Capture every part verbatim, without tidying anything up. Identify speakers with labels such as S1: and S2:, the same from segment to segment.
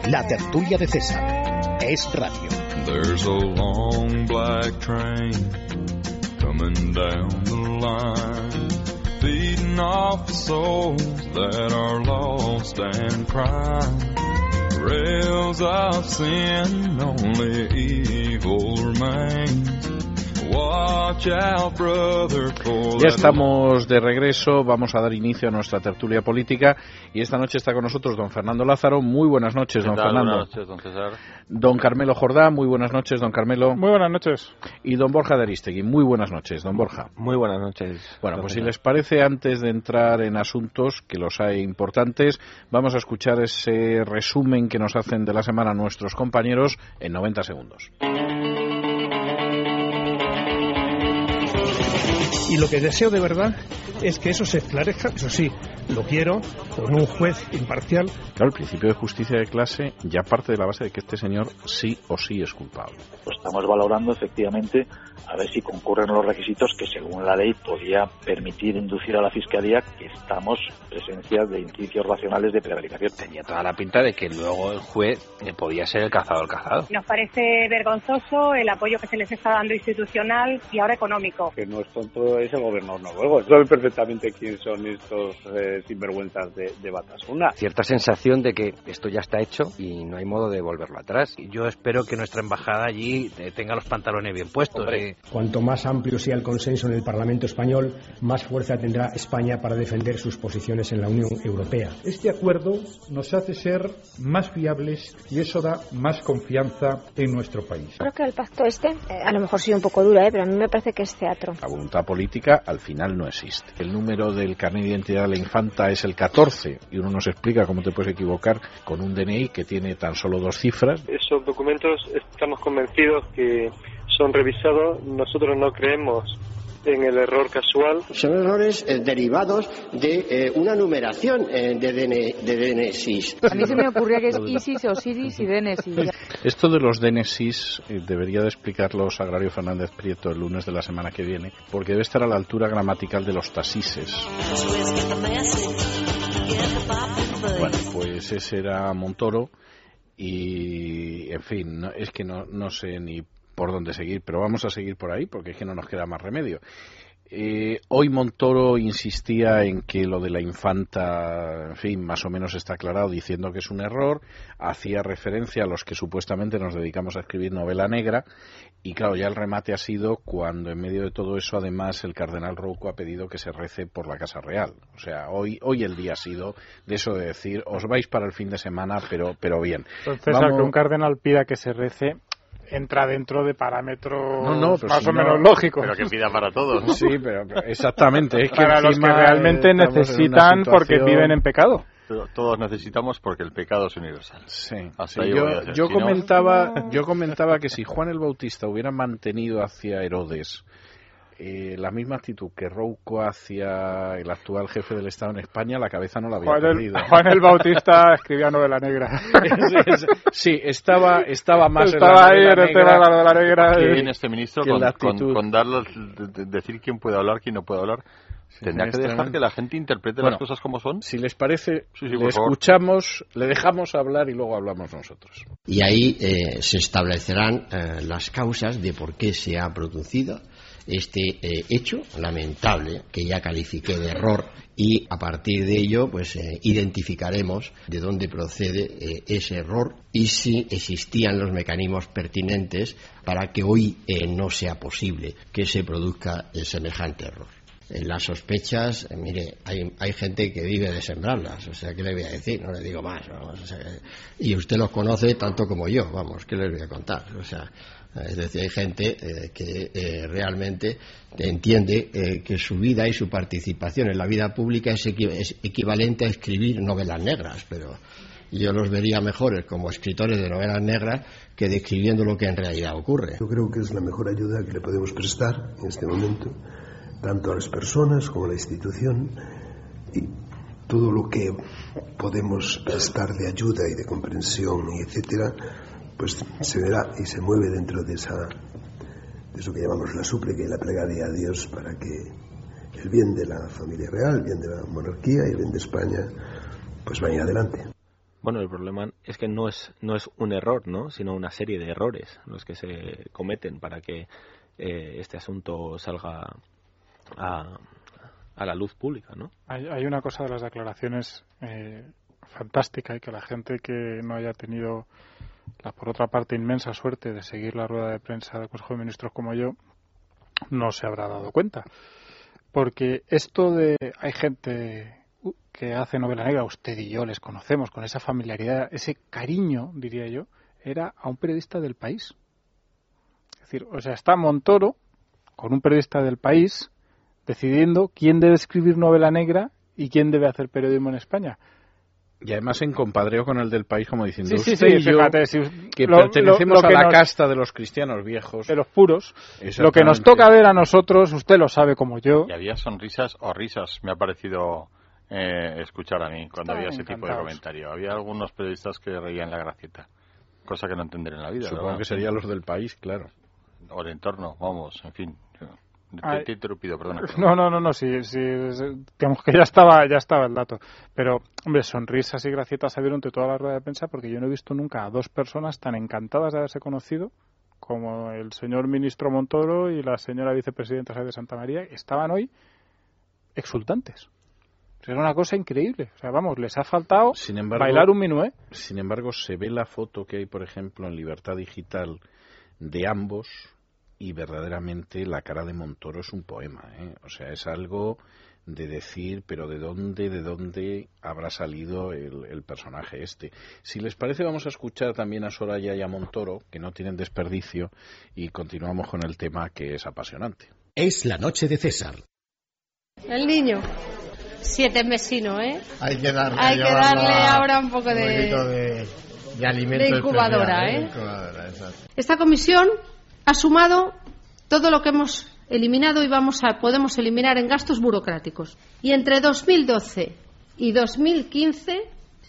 S1: La tertulia de César es radio.
S2: There's a long black train coming down the line, feeding off the souls that are lost and crying. Rails of sin, only evil remains. Watch out, brother, for
S3: ya estamos de regreso, vamos a dar inicio a nuestra tertulia política y esta noche está con nosotros don Fernando Lázaro. Muy buenas noches, don Fernando.
S4: Buenas noches, don César.
S3: Don Carmelo Jordá, muy buenas noches, don Carmelo.
S5: Muy buenas noches.
S3: Y don Borja de Aristegui, muy buenas noches, don Borja.
S6: Muy buenas noches.
S3: Bueno, pues si les parece, antes de entrar en asuntos, que los hay importantes, vamos a escuchar ese resumen que nos hacen de la semana nuestros compañeros en noventa segundos.
S7: Y lo que deseo de verdad es que eso se esclarezca, eso sí, lo quiero con un juez imparcial.
S3: Claro, el principio de justicia de clase ya parte de la base de que este señor sí o sí es culpable.
S8: Pues estamos valorando efectivamente a ver si concurren los requisitos que según la ley podía permitir inducir a la Fiscalía que estamos en presencia de indicios racionales de prevaricación.
S6: Tenía toda la pinta de que luego el juez podía ser el cazador cazado.
S9: Nos parece vergonzoso el apoyo que se les está dando institucional y ahora económico.
S10: Que no es tonto es el gobernador noruego. Sabe perfectamente quién son estos eh, sinvergüenzas de, de Batasuna.
S6: Cierta sensación de que esto ya está hecho y no hay modo de volverlo atrás.
S11: Yo espero que nuestra embajada allí tenga los pantalones bien puestos. Eh.
S12: Cuanto más amplio sea el consenso en el Parlamento español, más fuerza tendrá España para defender sus posiciones en la Unión Europea.
S13: Este acuerdo nos hace ser más fiables y eso da más confianza en nuestro país.
S14: Creo que el pacto este, eh, a lo mejor sí un poco duro, eh, pero a mí me parece que es teatro.
S3: La voluntad política al final no existe. El número del carnet de identidad de la infanta es el catorce y uno nos explica cómo te puedes equivocar con un D N I que tiene tan solo dos cifras.
S15: Esos documentos estamos convencidos que son revisados. Nosotros no creemos en el error casual.
S16: Son errores eh, derivados de eh, una numeración eh, de, D N, de D N S I S.
S17: A mí se me ocurría que es ISIS, Osiris y D N S I S.
S3: Esto de los D N S I S eh, debería de explicarlo Sagrario Fernández Prieto el lunes de la semana que viene, porque debe estar a la altura gramatical de los taxises. Bueno, pues ese era Montoro y, en fin, no, es que no, no sé ni por dónde seguir, pero vamos a seguir por ahí porque es que no nos queda más remedio. Eh, hoy Montoro insistía en que lo de la infanta, en fin, más o menos está aclarado, diciendo que es un error, hacía referencia a los que supuestamente nos dedicamos a escribir novela negra, y claro, ya el remate ha sido cuando en medio de todo eso, además, el cardenal Rouco ha pedido que se rece por la Casa Real. O sea, hoy hoy el día ha sido de eso de decir, os vais para el fin de semana, pero, pero bien.
S5: Entonces, Vamos... que un cardenal pida que se rece entra dentro de parámetros
S3: no, no,
S5: más
S3: si
S5: o
S3: no,
S5: menos lógicos.
S4: Pero que pida para todos, ¿no?
S3: Sí, pero, pero exactamente. Es que
S5: para los que realmente necesitan porque viven en pecado.
S4: Todos necesitamos porque el pecado es universal.
S3: Sí.
S4: Hasta
S3: sí
S4: ahí
S3: yo
S4: voy a hacer.
S3: yo
S4: Si
S3: comentaba
S4: no...
S3: yo comentaba que si Juan el Bautista hubiera mantenido hacia Herodes Eh, la misma actitud que Rouco hacia el actual jefe del Estado en España, la cabeza no la había
S5: Juan
S3: perdido.
S5: El, Juan el Bautista escribía novela negra.
S3: sí, sí, estaba estaba más
S5: estaba
S3: en la
S5: ahí en el tema de la novela negra.
S4: Aquí viene este ministro con,
S3: con,
S4: con darles, de, de decir quién puede hablar, quién no puede hablar. Sí, Tendría que dejar tremendo. Que la gente interprete
S3: bueno,
S4: las cosas como son.
S3: Si les parece,
S4: sí, sí,
S3: le escuchamos, le dejamos hablar y luego hablamos nosotros.
S16: Y ahí eh, se establecerán eh, las causas de por qué se ha producido este eh, hecho lamentable que ya califiqué de error, y a partir de ello pues eh, identificaremos de dónde procede eh, ese error y si existían los mecanismos pertinentes para que hoy eh, no sea posible que se produzca el semejante error. Eh, las sospechas, eh, mire, hay, hay gente que vive de sembrarlas, o sea, ¿qué le voy a decir? No le digo más, vamos, o sea, y usted los conoce tanto como yo, vamos, ¿qué les voy a contar? O sea, es decir, hay gente eh, que eh, realmente entiende eh, que su vida y su participación en la vida pública es, equi- es equivalente a escribir novelas negras, pero yo los vería mejores como escritores de novelas negras que describiendo lo que en realidad ocurre.
S18: Yo creo que es la mejor ayuda que le podemos prestar en este momento, tanto a las personas como a la institución, y todo lo que podemos prestar de ayuda y de comprensión y etcétera, pues se verá y se mueve dentro de esa, de eso que llamamos la súplica y la plegaria a Dios para que el bien de la familia real, el bien de la monarquía y el bien de España pues vaya adelante.
S19: Bueno, el problema es que no es no es un error, ¿no? Sino una serie de errores los que se cometen para que eh, este asunto salga a, a la luz pública, ¿no?
S5: Hay, hay una cosa de las declaraciones eh, fantástica y que la gente que no haya tenido la, por otra parte, inmensa suerte de seguir la rueda de prensa del Consejo de Ministros como yo, no se habrá dado cuenta. Porque esto de... hay gente que hace novela negra, usted y yo les conocemos con esa familiaridad, ese cariño, diría yo, era a un periodista del País. Es decir, o sea, está Montoro con un periodista del País decidiendo quién debe escribir novela negra y quién debe hacer periodismo en España.
S3: Y además en compadreo con el del País, como diciendo,
S5: sí, sí,
S3: usted
S5: sí,
S3: y yo,
S5: fíjate, si,
S3: que
S5: lo,
S3: pertenecemos
S5: lo, lo que
S3: a la
S5: nos,
S3: casta de los cristianos viejos.
S5: De los puros. Lo que nos toca ver a nosotros, usted lo sabe como yo.
S4: Y había sonrisas o risas, me ha parecido eh, escuchar a mí cuando
S5: Están
S4: había ese
S5: encantados.
S4: tipo de comentario. Había algunos periodistas que reían la gracieta, cosa que no entenderé en la vida.
S3: Supongo
S4: ¿verdad?
S3: que serían los del País, claro.
S4: O el entorno, vamos, en fin.
S5: Ay,
S4: te he interrumpido, perdona.
S5: No, no, no, no, sí, sí, digamos que ya estaba, ya estaba el dato. Pero, hombre, sonrisas y gracietas se vieron de toda la rueda de prensa porque yo no he visto nunca a dos personas tan encantadas de haberse conocido como el señor ministro Montoro y la señora vicepresidenta de Santa María. Estaban hoy exultantes. O sea, era una cosa increíble. O sea, vamos, les ha faltado
S3: sin embargo,
S5: bailar un minué.
S3: Sin embargo, se ve la foto que hay, por ejemplo, en Libertad Digital de ambos. Y verdaderamente la cara de Montoro es un poema, ¿eh? O sea, es algo de decir, pero ¿de dónde, de dónde habrá salido el, el personaje este? Si les parece, vamos a escuchar también a Soraya y a Montoro, que no tienen desperdicio, y continuamos con el tema que es apasionante.
S1: Es la noche de César.
S20: El niño, siete mesino, ¿eh?
S21: Hay que darle,
S20: Hay que darle ahora un poco de,
S21: un de, de alimento
S20: de incubadora,
S21: especial,
S20: ¿eh?
S21: ¿eh? Incubadora, exacto.
S20: Esta comisión ha sumado todo lo que hemos eliminado y vamos a podemos eliminar en gastos burocráticos. Y entre dos mil doce y dos mil quince,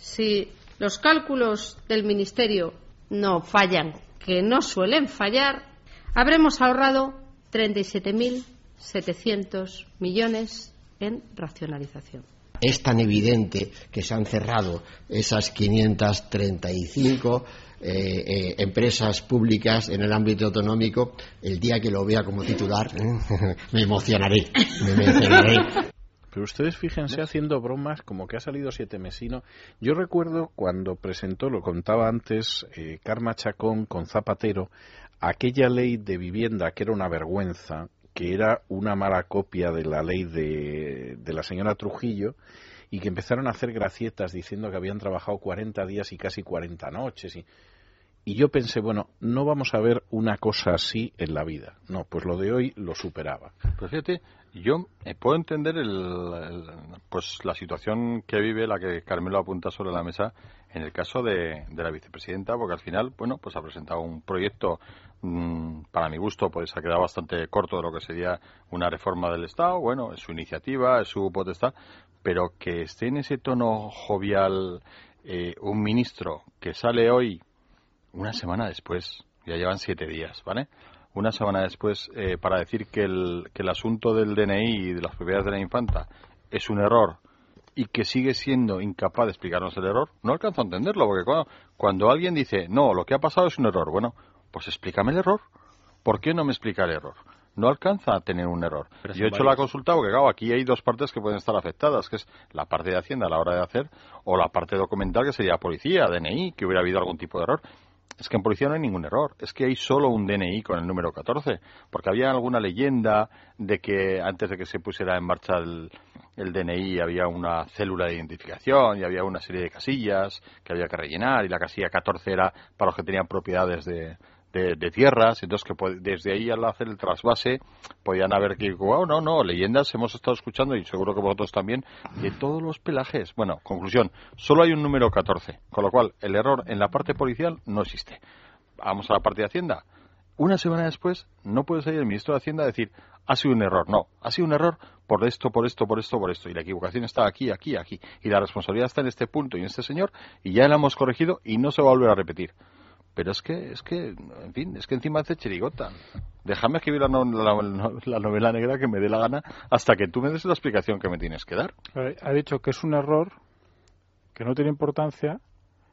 S20: si los cálculos del Ministerio no fallan, que no suelen fallar, habremos ahorrado treinta y siete mil setecientos millones en racionalización.
S16: Es tan evidente que se han cerrado esas quinientas treinta y cinco eh, eh, empresas públicas en el ámbito autonómico. El día que lo vea como titular eh, me emocionaré, me emocionaré.
S3: Pero ustedes fíjense haciendo bromas como que ha salido siete mesino. Yo recuerdo cuando presentó, lo contaba antes, eh, Karma Chacón con Zapatero, aquella ley de vivienda que era una vergüenza, que era una mala copia de la ley de, de la señora Trujillo, y que empezaron a hacer gracietas diciendo que habían trabajado cuarenta días y casi cuarenta noches. Y, y yo pensé, bueno, no vamos a ver una cosa así en la vida. No, pues lo de hoy lo superaba.
S4: Pues fíjate, yo eh, puedo entender el, el, pues la situación que vive, la que Carmelo apunta sobre la mesa, en el caso de, de la vicepresidenta, porque al final, bueno, pues ha presentado un proyecto, mmm, para mi gusto, pues ha quedado bastante corto de lo que sería una reforma del Estado. Bueno, es su iniciativa, es su potestad, pero que esté en ese tono jovial eh, un ministro que sale hoy, una semana después, ya llevan siete días, ¿vale?, una semana después, eh, para decir que el, que el asunto del D N I y de las propiedades de la infanta es un error y que sigue siendo incapaz de explicarnos el error, no alcanzo a entenderlo, porque cuando, cuando alguien dice, no, lo que ha pasado es un error, bueno, pues explícame el error. ¿Por qué no me explica el error? No alcanza a tener un error. Pero yo he hecho varios. La consulta porque, claro, aquí hay dos partes que pueden estar afectadas, que es la parte de Hacienda a la hora de hacer, o la parte documental, que sería policía, D N I, que hubiera habido algún tipo de error. Es que en policía no hay ningún error, es que hay solo un D N I con el número catorce, porque había alguna leyenda de que antes de que se pusiera en marcha el, el D N I había una célula de identificación y había una serie de casillas que había que rellenar, y la casilla catorce era para los que tenían propiedades de, de, de tierras, entonces que desde ahí al hacer el trasvase podían haber que, wow, no, no, leyendas hemos estado escuchando, y seguro que vosotros también, de todos los pelajes. Bueno, conclusión, solo hay un número catorce, con lo cual el error en la parte policial no existe. Vamos a la parte de Hacienda. Una semana después no puede salir el ministro de Hacienda a decir, ha sido un error. No, ha sido un error por esto, por esto, por esto, por esto, y la equivocación está aquí, aquí, aquí, y la responsabilidad está en este punto y en este señor, y ya la hemos corregido y no se va a volver a repetir. Pero es que, es que, en fin, es que encima hace chirigota. Déjame escribir la, no, la, la novela negra que me dé la gana hasta que tú me des la explicación que me tienes que dar.
S5: Ha dicho que es un error, que no tiene importancia,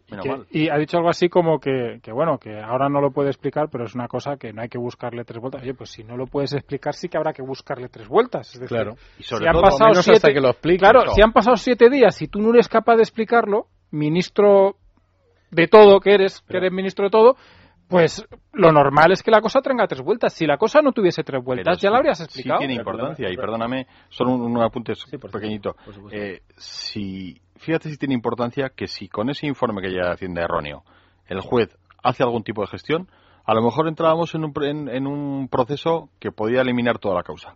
S5: Que, y ha dicho algo así como que, que, bueno, que ahora no lo puede explicar, pero es una cosa que no hay que buscarle tres vueltas. Oye, pues si no lo puedes explicar, sí que habrá que buscarle tres vueltas. Es decir,
S3: claro. Y sobre
S5: si han
S3: todo,
S5: pasado
S3: menos
S5: siete,
S3: hasta que lo explique.
S5: Claro,
S3: no.
S5: si han pasado siete días y tú no eres capaz de explicarlo, ministro de todo que eres, pero, que eres ministro de todo, pues lo normal es que la cosa tenga tres vueltas. Si la cosa no tuviese tres vueltas, ya sí, la habrías explicado.
S4: Sí tiene importancia, y perdóname, solo un, un apunte sí, pequeñito. Eh, si, fíjate si tiene importancia que si con ese informe que llega de Hacienda erróneo, el juez hace algún tipo de gestión, a lo mejor entrábamos en un, en, en un proceso que podía eliminar toda la causa.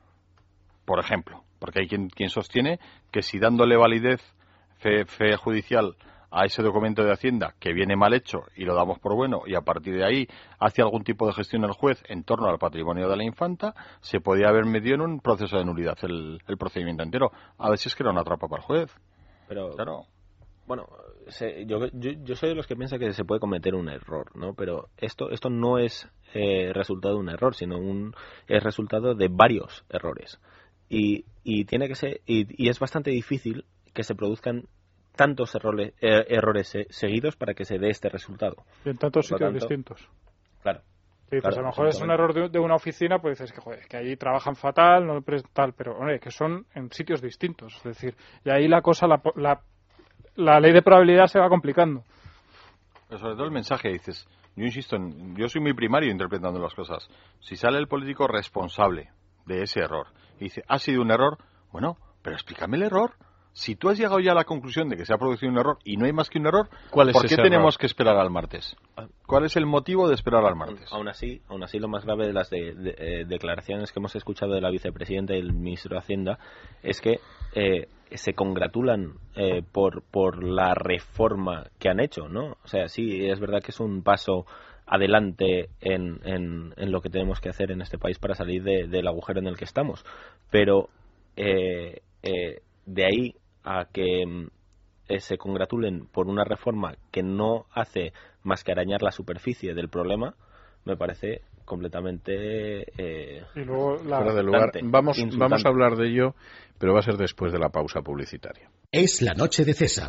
S4: Por ejemplo, porque hay quien, quien sostiene que si dándole validez, fe, fe judicial, a ese documento de Hacienda que viene mal hecho y lo damos por bueno y a partir de ahí hace algún tipo de gestión el juez en torno al patrimonio de la infanta, se podía haber metido en un proceso de nulidad el, el procedimiento entero. A ver si es que era una trampa para el juez.
S19: Pero,
S4: claro.
S19: Bueno, se, yo, yo, yo soy de los que piensa que se puede cometer un error, ¿no? Pero esto esto no es eh, resultado de un error, sino un es resultado de varios errores. Y, y tiene que ser y, y es bastante difícil que se produzcan tantos errores, er, errores eh, seguidos para que se dé este resultado.
S5: Y en tantos
S19: Por
S5: sitios
S19: tanto,
S5: distintos.
S19: Claro.
S5: Sí, pues
S19: claro,
S5: a lo mejor es un error de, de una oficina, pues dices que, joder, que allí trabajan fatal, no tal, pero hombre, que son en sitios distintos. Es decir, y ahí la cosa, la, la, la ley de probabilidad se va complicando.
S4: Pero sobre todo el mensaje, dices, yo insisto, en, yo soy muy primario interpretando las cosas. Si sale el político responsable de ese error y dice, ha sido un error, bueno, pero explícame el error. Si tú has llegado ya a la conclusión de que se ha producido un error y no hay más que un error, ¿cuál es ¿por qué tenemos error? que esperar al martes? ¿Cuál es el motivo de esperar al martes?
S19: Aún así, aún así lo más grave de las de, de, eh, declaraciones que hemos escuchado de la vicepresidenta y el ministro de Hacienda es que eh, se congratulan eh, por, por la reforma que han hecho, ¿no? O sea, sí, es verdad que es un paso adelante en, en, en lo que tenemos que hacer en este país para salir de, del agujero en el que estamos, pero eh, eh, de ahí a que eh, se congratulen por una reforma que no hace más que arañar la superficie del problema, me parece completamente eh,
S5: y luego la...
S3: fuera de lugar. Vamos, vamos a hablar de ello, pero va a ser después de la pausa publicitaria.
S1: Es la noche de César.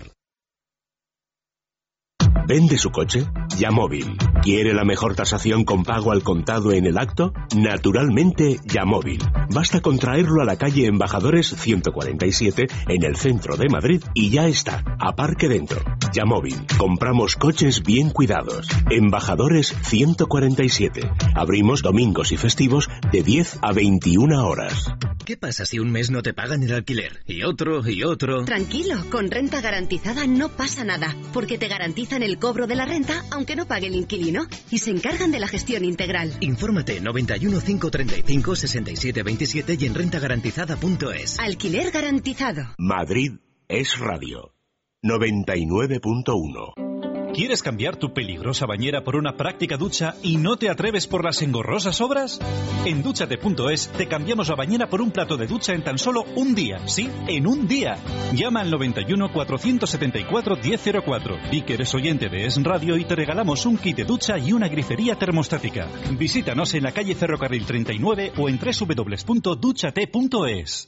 S2: ¿Vende su coche? Yamóvil. ¿Quiere la mejor tasación con pago al contado en el acto? Naturalmente, Yamóvil. Basta con traerlo a la calle Embajadores ciento cuarenta y siete en el centro de Madrid y ya está, aparque dentro. Yamóvil. Compramos coches bien cuidados. Embajadores ciento cuarenta y siete. Abrimos domingos y festivos de diez a veintiuna horas.
S1: ¿Qué pasa si un mes no te pagan el alquiler? Y otro, y otro...
S22: Tranquilo, con renta garantizada no pasa nada, porque te garantizan el cobro de la renta aunque no pague el inquilino y se encargan de la gestión integral.
S1: Infórmate noventa y uno, cinco treinta y cinco, sesenta y siete veintisiete y en renta garantizada punto es.
S22: Alquiler garantizado.
S2: Madrid es radio. noventa y nueve punto uno.
S23: ¿Quieres cambiar tu peligrosa bañera por una práctica ducha y no te atreves por las engorrosas obras? En Dúchate punto es te cambiamos la bañera por un plato de ducha en tan solo un día. Sí, en un día. Llama al noventa y uno, cuatrocientos setenta y cuatro, diez cero cuatro. Di que eres oyente de Es Radio y te regalamos un kit de ducha y una grifería termostática. Visítanos en la calle Ferrocarril treinta y nueve o en doble u doble u doble u punto dúchate punto es.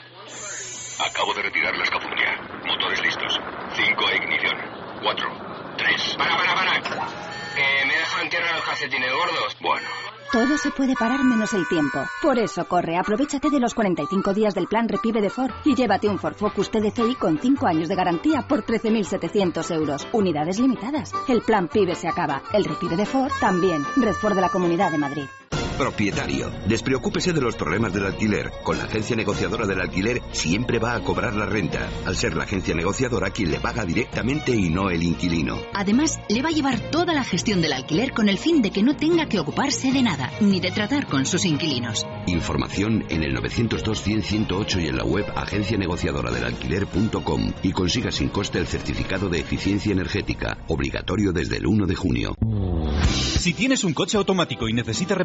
S24: Acabo de retirar la escapularia. Motores listos. Cinco a ignición. Cuatro. Tres. Para, para, para. Que me dejan en tierra los calcetines gordos. Bueno.
S25: Todo se puede parar menos el tiempo. Por eso corre, aprovéchate de los cuarenta y cinco días del plan Repive de Ford y llévate un Ford Focus T D C i con cinco años de garantía por trece mil setecientos euros. Unidades limitadas. El plan Pibe se acaba. El Repive de Ford también. Red Ford de la Comunidad de Madrid.
S26: Propietario, despreocúpese de los problemas del alquiler. Con la agencia negociadora del alquiler siempre va a cobrar la renta, al ser la agencia negociadora quien le paga directamente y no el inquilino.
S22: Además, le va a llevar toda la gestión del alquiler con el fin de que no tenga que ocuparse de nada, ni de tratar con sus inquilinos.
S26: Información en el novecientos dos, cien, ciento ocho y en la web agencia negociadora del alquiler punto com y consiga sin coste el certificado de eficiencia energética, obligatorio desde el uno de junio.
S23: Si tienes un coche automático y necesitas reparar la caja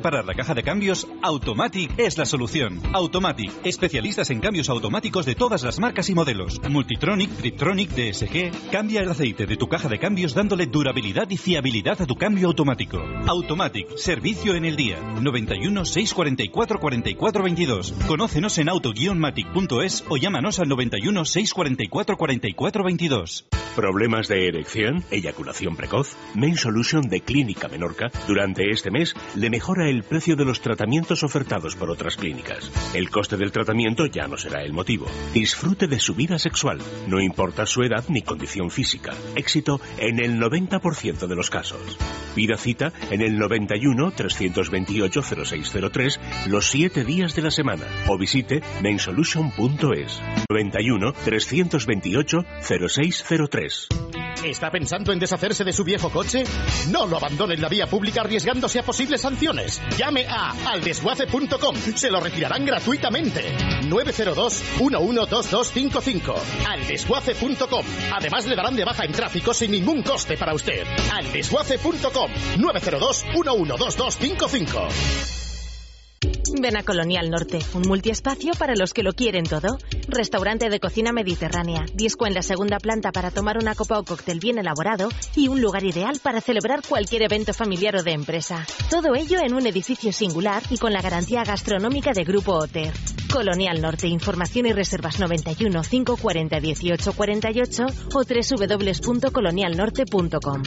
S23: caja de cambios, Automatic es la solución. Automatic, especialistas en cambios automáticos de todas las marcas y modelos. Multitronic, Triptronic, D S G. Cambia el aceite de tu caja de cambios dándole durabilidad y fiabilidad a tu cambio automático. Automatic, servicio en el día. noventa y uno, seiscientos cuarenta y cuatro, cuarenta y cuatro veintidós. Conócenos en auto guion matic punto es o llámanos al noventa y uno, seiscientos cuarenta y cuatro, cuarenta y cuatro veintidós.
S2: ¿Problemas de erección? ¿Eyaculación precoz? Main Solution de Clínica Menorca durante este mes le mejora el precio de los tratamientos ofertados por otras clínicas. El coste del tratamiento ya no será el motivo. Disfrute de su vida sexual, no importa su edad ni condición física. Éxito en el noventa por ciento de los casos. Pida cita en el noventa y uno, trescientos veintiocho, cero seis cero tres los siete días de la semana o visite main solution punto es. noventa y uno, trescientos veintiocho, cero seis cero tres.
S6: ¿Está pensando en deshacerse de su viejo coche? No lo abandone en la vía pública arriesgándose a posibles sanciones. Llame a aldesguace punto com. Se lo retirarán gratuitamente. nueve cero dos, uno uno dos dos cinco cinco. aldesguace punto com. Además le darán de baja en tráfico sin ningún coste para usted. aldesguace punto com. nueve cero dos, uno uno dos dos cinco cinco.
S7: Ven a Colonial Norte, un multiespacio para los que lo quieren todo. Restaurante de cocina mediterránea, disco en la segunda planta para tomar una copa o cóctel bien elaborado y un lugar ideal para celebrar cualquier evento familiar o de empresa. Todo ello en un edificio singular y con la garantía gastronómica de Grupo Oter. Colonial Norte, información y reservas noventa y uno, cinco cuarenta, dieciocho cuarenta y ocho o doble u doble u doble u punto colonial norte punto com.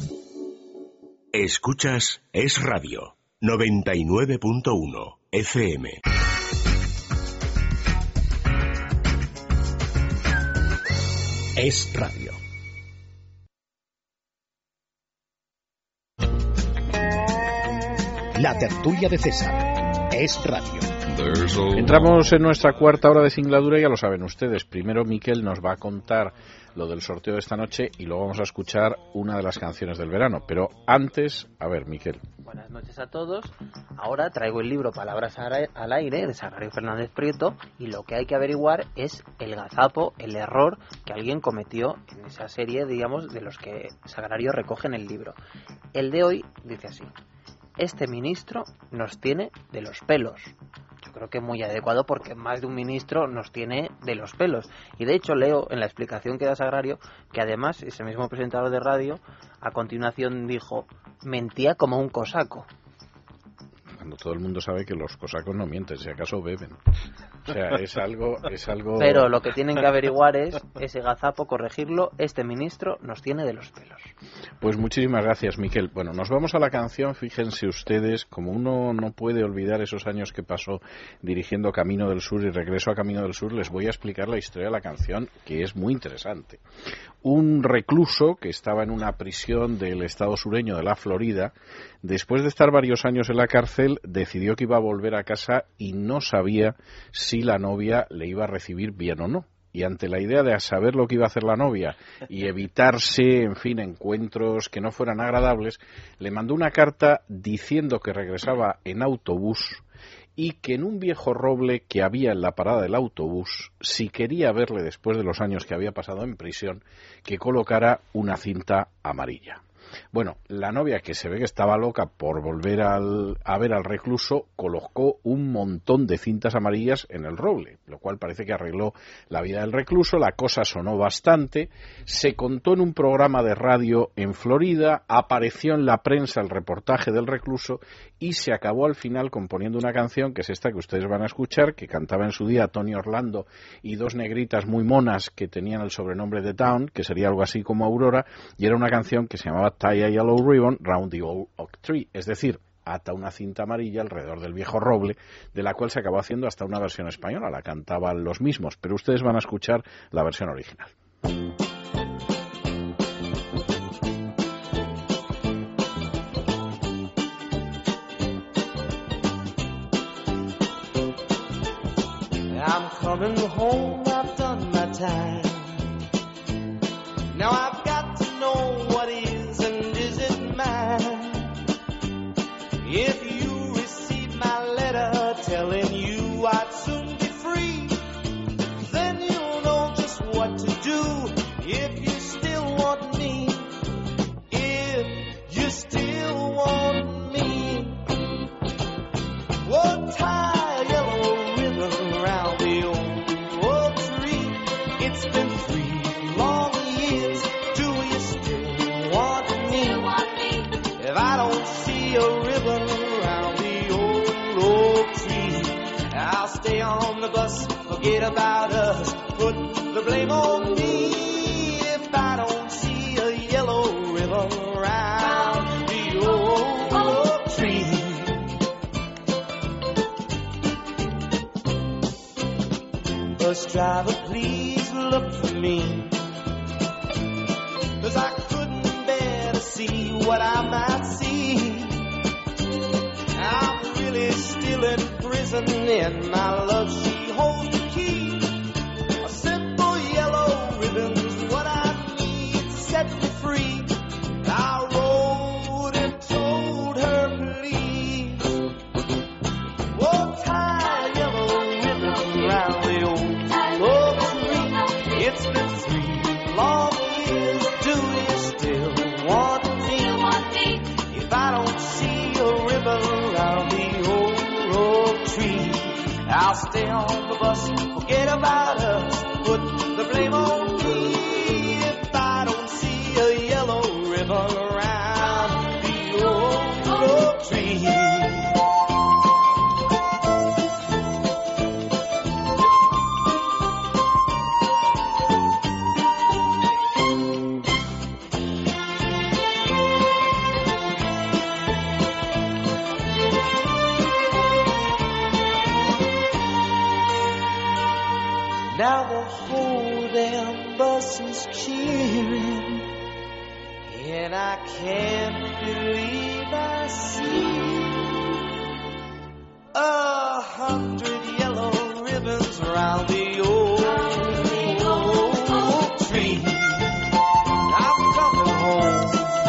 S2: Escuchas Es Radio noventa y nueve punto uno F M. Es Radio.
S8: La tertulia de César. Es Radio.
S3: Entramos en nuestra cuarta hora de singladura, ya lo saben ustedes. Primero Miquel nos va a contar lo del sorteo de esta noche y luego vamos a escuchar una de las canciones del verano. Pero antes, a ver, Miquel.
S9: Buenas noches a todos. Ahora traigo el libro Palabras al aire de Sagrario Fernández Prieto y lo que hay que averiguar es el gazapo, el error que alguien cometió en esa serie, digamos, de los que Sagrario recoge en el libro. El de hoy dice así: este ministro nos tiene de los pelos. Yo creo que es muy adecuado porque más de un ministro nos tiene de los pelos. Y de hecho leo en la explicación que da Sagrario que además ese mismo presentador de radio a continuación dijo: mentía como un cosaco.
S3: Cuando todo el mundo sabe que los cosacos no mienten, si acaso beben. O sea, es algo, es algo...
S9: Pero lo que tienen que averiguar es ese gazapo, corregirlo. Este ministro nos tiene de los pelos.
S3: Pues muchísimas gracias, Miquel. Bueno, nos vamos a la canción. Fíjense ustedes, como uno no puede olvidar esos años que pasó dirigiendo Camino del Sur y regreso a Camino del Sur, les voy a explicar la historia de la canción, que es muy interesante. Un recluso que estaba en una prisión del estado sureño de la Florida, después de estar varios años en la cárcel, decidió que iba a volver a casa y no sabía si la novia le iba a recibir bien o no. Y ante la idea de saber lo que iba a hacer la novia y evitarse, en fin, encuentros que no fueran agradables, le mandó una carta diciendo que regresaba en autobús y que en un viejo roble que había en la parada del autobús, si quería verle después de los años que había pasado en prisión, que colocara una cinta amarilla. Bueno, la novia, que se ve que estaba loca por volver al, a ver al recluso, colocó un montón de cintas amarillas en el roble, lo cual parece que arregló la vida del recluso. La cosa sonó bastante, se contó en un programa de radio en Florida, apareció en la prensa el reportaje del recluso y se acabó al final componiendo una canción, que es esta que ustedes van a escuchar, que cantaba en su día Tony Orlando y dos negritas muy monas que tenían el sobrenombre de Town, que sería algo así como Aurora, y era una canción que se llamaba Tie a Yellow Ribbon Round the Old Oak Tree, es decir, ata una cinta amarilla alrededor del viejo roble, de la cual se acabó haciendo hasta una versión española, la cantaban los mismos, pero ustedes van a escuchar la versión original.
S10: I'm coming home, I've done my time. Now I've got to know what is and isn't mine. If you receive my letter telling you I'd soon be free, then you'll know just what to do if you still want me. If you still want me. forget about us. Put the blame on me if I don't see a yellow ribbon around the old oak tree. Bus driver, please look for me, 'cause I couldn't bear to see what I might see. I'm really still in prison and my love, she holds the key. A simple yellow ribbon's what I need to set me free. I wrote and told her please, oh, tie a yellow ribbon round the old oak tree. It's been three long years, do you still want me? If I don't see a ribbon around the old oak tree, I'll stay on the bus, forget about us, put the blame on me if I don't see a yellow ribbon around the old oak tree. Now the whole damn bus is cheering, and I can't believe I see a hundred yellow ribbons around the old, old tree. I'm coming home.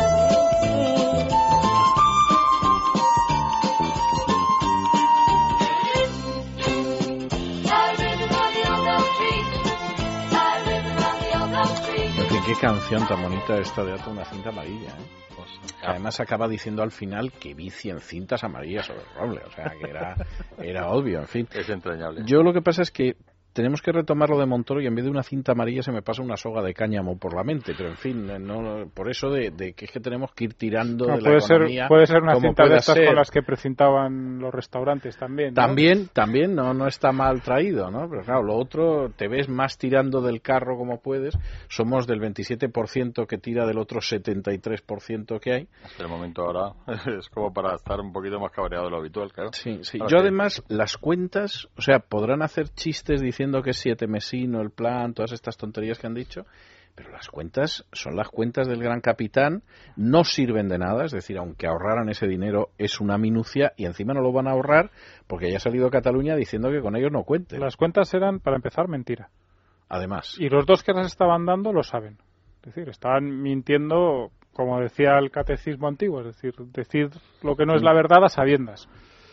S3: Qué canción tan bonita esta de Ata una cinta amarilla, ¿eh? Pues, además acaba diciendo al final que vi cien cintas amarillas sobre el roble, o sea que era, era obvio, en fin.
S4: Es entrañable.
S3: Yo lo que pasa es que tenemos que retomar lo de Montoro y en vez de una cinta amarilla se me pasa una soga de cáñamo por la mente, pero en fin, no, por eso de, de que es que tenemos que ir tirando
S5: no,
S3: de
S5: puede
S3: la
S5: ser,
S3: economía.
S5: Puede ser una cinta de estas
S3: ser.
S5: con las que precintaban los restaurantes también, ¿no?
S3: También, también, no, no está mal traído, ¿no? Pero claro, lo otro, te ves más tirando del carro como puedes, somos del veintisiete por ciento que tira del otro setenta y tres por ciento que hay.
S4: Hasta el momento ahora es como para estar un poquito más cabreado de lo habitual, claro.
S3: Sí, sí.
S4: Claro
S3: Yo
S4: que...
S3: además, las cuentas, o sea, podrán hacer chistes diciendo que es siete mesino, el plan, todas estas tonterías que han dicho, pero las cuentas son las cuentas del gran capitán, no sirven de nada, es decir, aunque ahorraran ese dinero es una minucia y encima no lo van a ahorrar porque ya ha salido Cataluña diciendo que con ellos no cuenten.
S5: Las cuentas eran, para empezar, mentira.
S3: Además.
S5: Y los dos que las estaban dando lo saben. Es decir, estaban mintiendo, como decía el catecismo antiguo, es decir, decir lo que no es la verdad a sabiendas.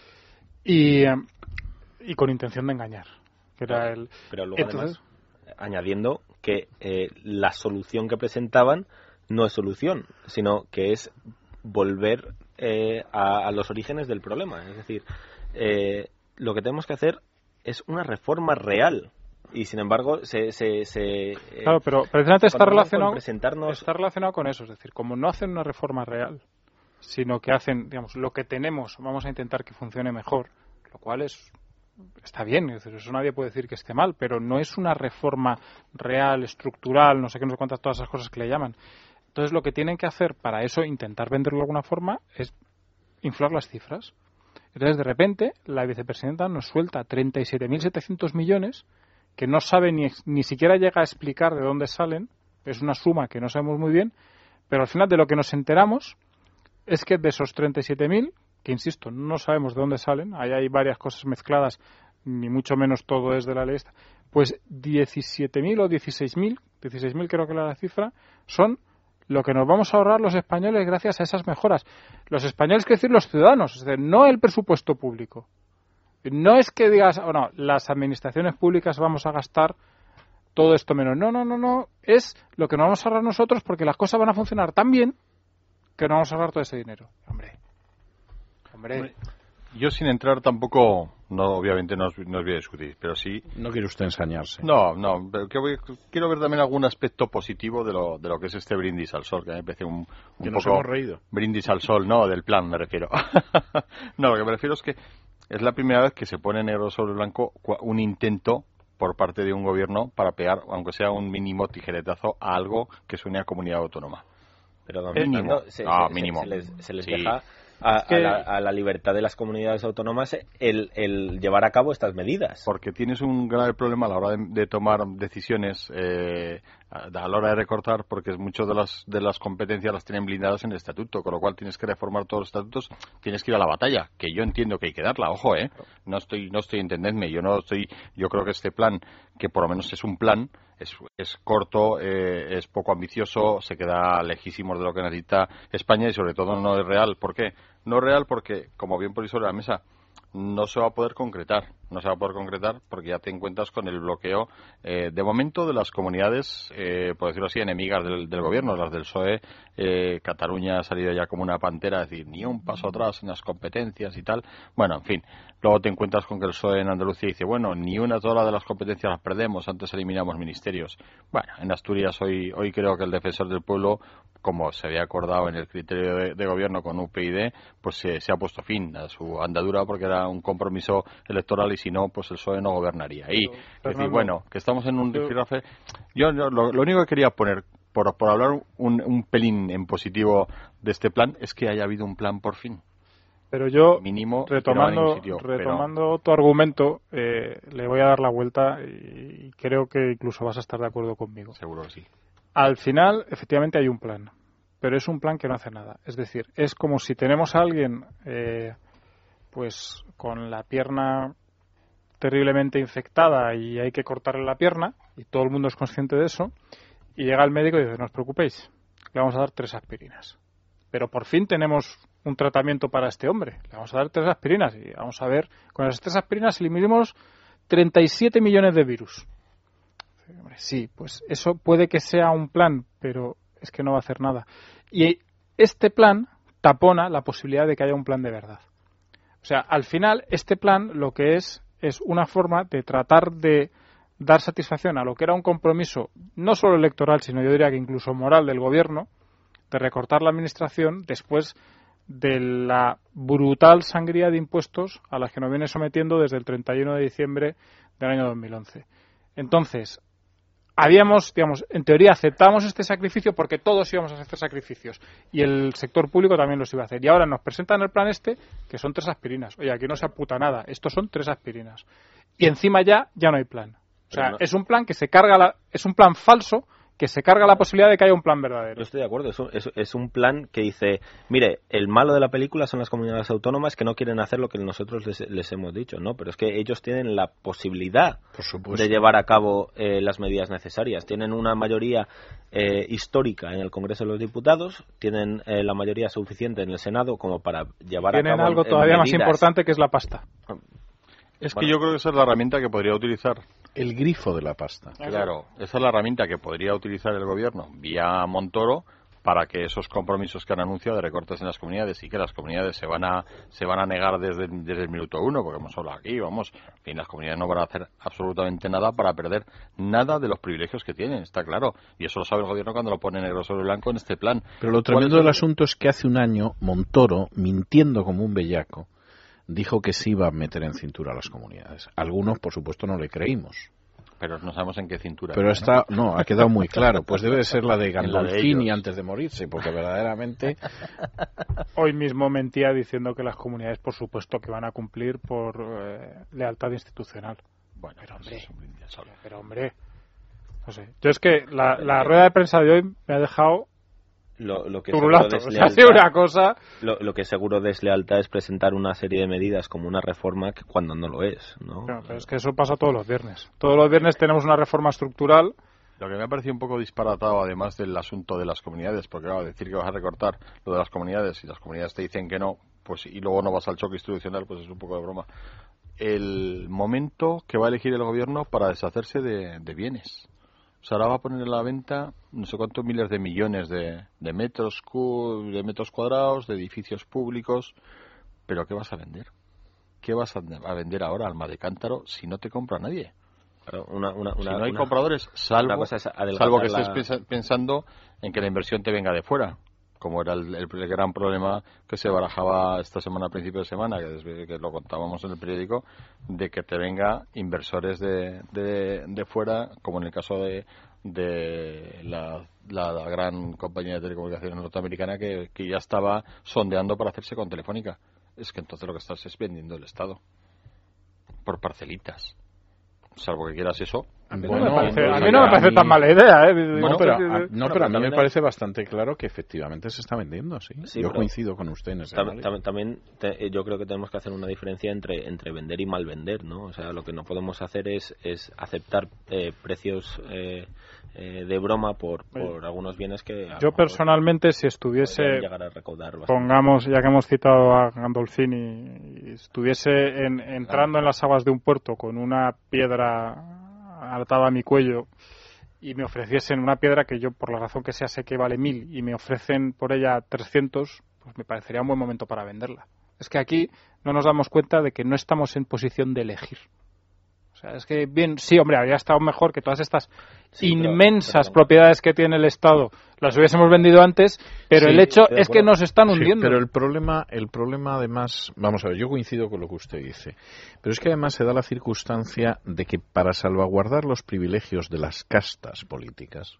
S5: Y, y con intención de engañar. Que era el...
S19: Pero luego,
S5: Entonces,
S19: además, añadiendo que eh, la solución que presentaban no es solución, sino que es volver eh, a, a los orígenes del problema. Es decir, eh, lo que tenemos que hacer es una reforma real. Y sin embargo, se. se, se
S5: claro, pero precisamente está relacionado,
S19: presentarnos...
S5: está relacionado con eso. Es decir, como no hacen una reforma real, sino que hacen, digamos, lo que tenemos, vamos a intentar que funcione mejor, lo cual es. Está bien, es decir, eso nadie puede decir que esté mal, pero no es una reforma real, estructural, no sé qué, no sé cuántas, todas esas cosas que le llaman. Entonces, lo que tienen que hacer para eso, intentar venderlo de alguna forma, es inflar las cifras. Entonces, de repente, la vicepresidenta nos suelta treinta y siete mil setecientos millones que no sabe ni, ni siquiera llega a explicar de dónde salen. Es una suma que no sabemos muy bien, pero al final de lo que nos enteramos es que de esos treinta y siete mil, que insisto, no sabemos de dónde salen, ahí hay varias cosas mezcladas, ni mucho menos todo es de la ley esta, pues diecisiete mil o dieciséis mil, dieciséis mil creo que era la cifra, son lo que nos vamos a ahorrar los españoles gracias a esas mejoras. Los españoles, quiere decir los ciudadanos, es decir, no el presupuesto público. No es que digas, oh, no, las administraciones públicas vamos a gastar todo esto menos. No, no, no, no, es lo que nos vamos a ahorrar nosotros porque las cosas van a funcionar tan bien que nos vamos a ahorrar todo ese dinero. Hombre. Hombre.
S4: Yo sin entrar tampoco, no obviamente no os, no os voy a discutir, pero sí...
S3: No quiere usted ensañarse.
S4: No, no, pero que voy, quiero ver también algún aspecto positivo de lo, de lo que es este brindis al sol, que a mí me parece un, un
S3: que nos
S4: poco...
S3: hemos reído.
S4: Brindis al sol, no, del plan me refiero. No, lo que me refiero es que es la primera vez que se pone negro sobre blanco un intento por parte de un gobierno para pegar, aunque sea un mínimo tijeretazo, a algo que suene a comunidad autónoma.
S19: Pero don
S4: mínimo.
S19: Fernando, se,
S4: no,
S19: se,
S4: mínimo.
S19: se, se les, se les
S4: Sí.
S19: deja a,
S4: Es que-
S19: a, la, a la libertad de las comunidades autónomas el, el llevar a cabo estas medidas.
S4: Porque tienes un grave problema a la hora de, de tomar decisiones eh, a, a la hora de recortar, porque muchas de las de las competencias las tienen blindadas en el estatuto, con lo cual tienes que reformar todos los estatutos, tienes que ir a la batalla, que yo entiendo que hay que darla, ojo, eh, no estoy no estoy entendedme, yo no estoy, yo creo que este plan, que por lo menos es un plan, es, es corto, eh, es poco ambicioso, se queda lejísimos de lo que necesita España y sobre todo no es real. ¿Por qué? No es real porque, como bien ponéis sobre la mesa, no se va a poder concretar, no se va a poder concretar porque ya te encuentras con el bloqueo eh, de momento de las comunidades, eh, por decirlo así, enemigas del, del gobierno, las del P S O E. eh, Cataluña ha salido ya como una pantera, es decir, ni un paso atrás en las competencias y tal. Bueno, en fin, luego te encuentras con que el P S O E en Andalucía dice, bueno, ni una sola de las competencias las perdemos, antes eliminamos ministerios. Bueno, en Asturias hoy hoy creo que el defensor del pueblo, como se había acordado en el criterio de, de gobierno con U P Y D, pues se, se ha puesto fin a su andadura porque era un compromiso electoral y si no, pues el P S O E no gobernaría. Y, es decir,
S5: Fernando,
S4: bueno, que estamos en un
S5: yo-
S4: rifirrafe. Yo, yo lo, lo único que quería poner, por, por hablar un, un pelín en positivo de este plan, es que haya habido un plan por fin.
S5: Pero yo,
S4: Mínimo, que no va a
S5: retomando,
S4: ningún sitio, pero-
S5: retomando tu argumento, eh, le voy a dar la vuelta y creo que incluso vas a estar de acuerdo conmigo.
S4: Seguro que sí.
S5: Al final, efectivamente, hay un plan, pero es un plan que no hace nada. Es decir, es como si tenemos a alguien, eh, pues, con la pierna terriblemente infectada y hay que cortarle la pierna, y todo el mundo es consciente de eso, y llega el médico y dice, no os preocupéis, le vamos a dar tres aspirinas. Pero por fin tenemos un tratamiento para este hombre. Le vamos a dar tres aspirinas y vamos a ver, con las tres aspirinas eliminamos treinta y siete millones de virus. Sí, pues eso puede que sea un plan, pero es que no va a hacer nada. Y este plan tapona la posibilidad de que haya un plan de verdad. O sea, al final, este plan lo que es es una forma de tratar de dar satisfacción a lo que era un compromiso, no solo electoral, sino yo diría que incluso moral del gobierno, de recortar la administración después de la brutal sangría de impuestos a las que nos viene sometiendo desde el treinta y uno de diciembre del año dos mil once. Entonces, habíamos, digamos, en teoría aceptamos este sacrificio porque todos íbamos a hacer sacrificios y el sector público también los iba a hacer. Y ahora nos presentan el plan este, que son tres aspirinas. Oye, aquí no se aputa nada, estos son tres aspirinas. Y encima ya, ya no hay plan. O sea,
S19: no-
S5: es un plan que se carga, la, es un plan falso que se carga la posibilidad de que haya un plan verdadero.
S19: Yo estoy de acuerdo, es un, es, es un plan que dice, mire, el malo de la película son las comunidades autónomas que no quieren hacer lo que nosotros les, les hemos dicho, ¿no? Pero es que ellos tienen la posibilidad
S3: Por supuesto.
S19: de llevar a cabo eh, las medidas necesarias. Tienen una mayoría eh, histórica en el Congreso de los Diputados, tienen eh, la mayoría suficiente en el Senado como para llevar
S5: Tienen
S19: a cabo
S5: algo
S19: eh,
S5: todavía más
S19: medidas.
S5: importante que es la pasta.
S4: Es
S19: Bueno.
S4: que yo creo que esa es la herramienta que podría utilizar.
S3: El grifo de la pasta.
S4: Claro, esa es la herramienta que podría utilizar el gobierno vía Montoro para que esos compromisos que han anunciado de recortes en las comunidades y que las comunidades se van a se van a negar desde, desde el minuto uno, porque hemos hablado aquí, vamos, en fin, las comunidades no van a hacer absolutamente nada para perder nada de los privilegios que tienen, está claro, y eso lo sabe el gobierno cuando lo pone negro sobre blanco en este plan.
S3: Pero lo tremendo del asunto es que hace un año Montoro, mintiendo como un bellaco, dijo que sí iba a meter en cintura a las comunidades. Algunos, por supuesto, no le creímos.
S4: Pero no sabemos en qué cintura.
S3: Pero
S4: está,
S3: está, no, ha quedado muy claro. Pues debe de ser la de
S4: En la de
S3: Gandolfini
S4: ellos.
S3: antes de morirse, porque verdaderamente
S5: Hoy mismo mentía diciendo que las comunidades, por supuesto, que van a cumplir por eh, lealtad institucional.
S4: Bueno,
S5: pero
S4: pues
S5: hombre,
S4: es un brindis al sol.
S5: pero hombre, no sé. Yo es que la, la rueda de prensa de hoy me ha dejado
S19: Lo, lo que
S5: turulato.
S19: seguro
S5: O sea, ha sido
S19: deslealtad-
S5: una cosa.
S19: Lo, lo que seguro deslealtad es presentar una serie de medidas como una reforma que cuando no lo es, ¿no?
S5: Bueno, pero es que eso pasa todos los viernes. Todos los viernes tenemos una reforma estructural.
S4: Lo que me ha parecido un poco disparatado, además del asunto de las comunidades, porque claro, decir que vas a recortar lo de las comunidades y las comunidades te dicen que no, pues y luego no vas al choque institucional, pues es un poco de broma. El momento que va a elegir el gobierno para deshacerse de, de bienes. O sea, ahora va a poner a la venta no sé cuántos miles de millones de, de metros cu- de metros cuadrados, de edificios públicos, pero ¿qué vas a vender? ¿Qué vas a, a vender ahora, alma de cántaro, si no te compra nadie?
S19: Claro, una, una,
S4: si
S19: una-
S4: no hay
S19: una-
S4: compradores,
S19: una
S4: salvo,
S19: cosa es adelgazar
S4: salvo que
S19: la-
S4: estés pensa- pensando en que la inversión te venga de fuera. como era el, el, el gran problema que se barajaba esta semana, a principio de semana, que, desde, que lo contábamos en el periódico, de que te venga inversores de, de, de fuera, como en el caso de, de la, la, la gran compañía de telecomunicaciones norteamericana que, que ya estaba sondeando para hacerse con Telefónica. Es que entonces lo que estás es vendiendo el Estado por parcelitas. Salvo que quieras eso.
S5: A mí, bueno, no, me parece, a mí no me parece a mí, tan mala idea, ¿eh?
S3: Bueno, pero, a, no, pero a mí me parece bastante claro que efectivamente se está vendiendo, sí. sí yo coincido con usted en ese
S19: tam, tam, También te, yo creo que tenemos que hacer una diferencia entre entre vender y mal vender, ¿no? O sea, lo que no podemos hacer es, es aceptar eh, precios eh, eh, de broma por, por algunos bienes que...
S5: Yo personalmente, si estuviese...
S19: Llegar a recaudar bastante.
S5: Pongamos, ya que hemos citado a Gandolfini, y estuviese en, entrando en las aguas de un puerto con una piedra atada a mi cuello y me ofreciesen una piedra que yo, por la razón que sea, sé que vale mil y me ofrecen por ella trescientos, pues me parecería un buen momento para venderla. Es que aquí no nos damos cuenta de que no estamos en posición de elegir. O sea, es que bien, sí, hombre, habría estado mejor que todas estas sí, inmensas pero, pero, propiedades que tiene el Estado las hubiésemos vendido antes, pero sí, el hecho es que nos están hundiendo.
S3: Sí, pero el problema, el problema además, vamos a ver, yo coincido con lo que usted dice, pero es que además se da la circunstancia de que para salvaguardar los privilegios de las castas políticas,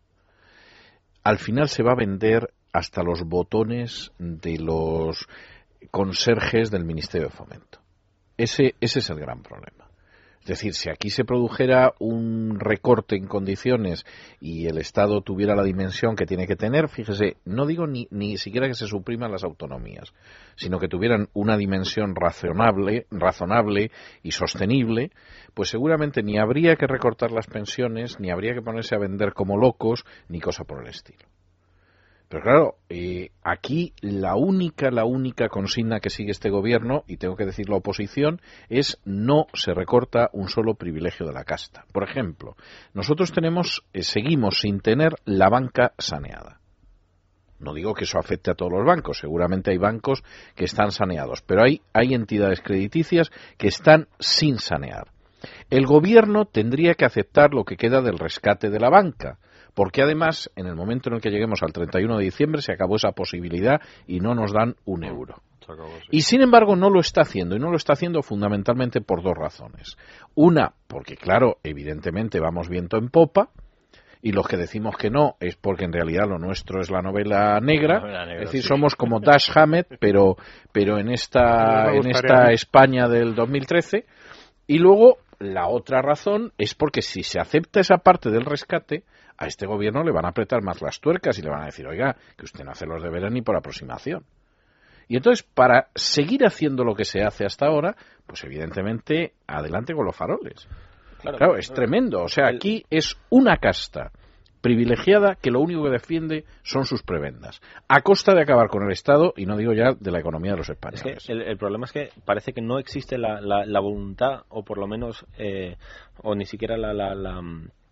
S3: al final se va a vender hasta los botones de los conserjes del Ministerio de Fomento. Ese, ese es el gran problema. Es decir, si aquí se produjera un recorte en condiciones y el Estado tuviera la dimensión que tiene que tener, fíjese, no digo ni, ni siquiera que se supriman las autonomías, sino que tuvieran una dimensión razonable, razonable y sostenible, pues seguramente ni habría que recortar las pensiones, ni habría que ponerse a vender como locos, ni cosa por el estilo. Pero claro, eh, aquí la única, la única consigna que sigue este gobierno, y tengo que decir la oposición, es no se recorta un solo privilegio de la casta. Por ejemplo, nosotros tenemos, eh, seguimos sin tener la banca saneada. No digo que eso afecte a todos los bancos, seguramente hay bancos que están saneados, pero hay, hay entidades crediticias que están sin sanear. El gobierno tendría que aceptar lo que queda del rescate de la banca, porque además, en el momento en el que lleguemos al treinta y uno de diciembre, se acabó esa posibilidad y no nos dan un euro. Acabó, sí. Y sin embargo no lo está haciendo, y no lo está haciendo fundamentalmente por dos razones. Una, porque claro, evidentemente vamos viento en popa, y los que decimos que no es porque en realidad lo nuestro es la novela negra, la novela negra es decir, sí. Somos como Dash Hammett, pero, pero en esta, en esta España del dos mil trece, y luego la otra razón es porque si se acepta esa parte del rescate, a este gobierno le van a apretar más las tuercas y le van a decir, oiga, que usted no hace los deberes ni por aproximación. Y entonces, para seguir haciendo lo que se hace hasta ahora, pues evidentemente, adelante con los faroles. Claro, claro es claro. Tremendo. O sea, aquí es una casta privilegiada que lo único que defiende son sus prebendas, a costa de acabar con el Estado, y no digo ya de la economía de los españoles.
S19: Es que el, el problema es que parece que no existe la, la, la voluntad, o por lo menos, eh, o ni siquiera la... la, la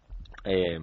S19: eh,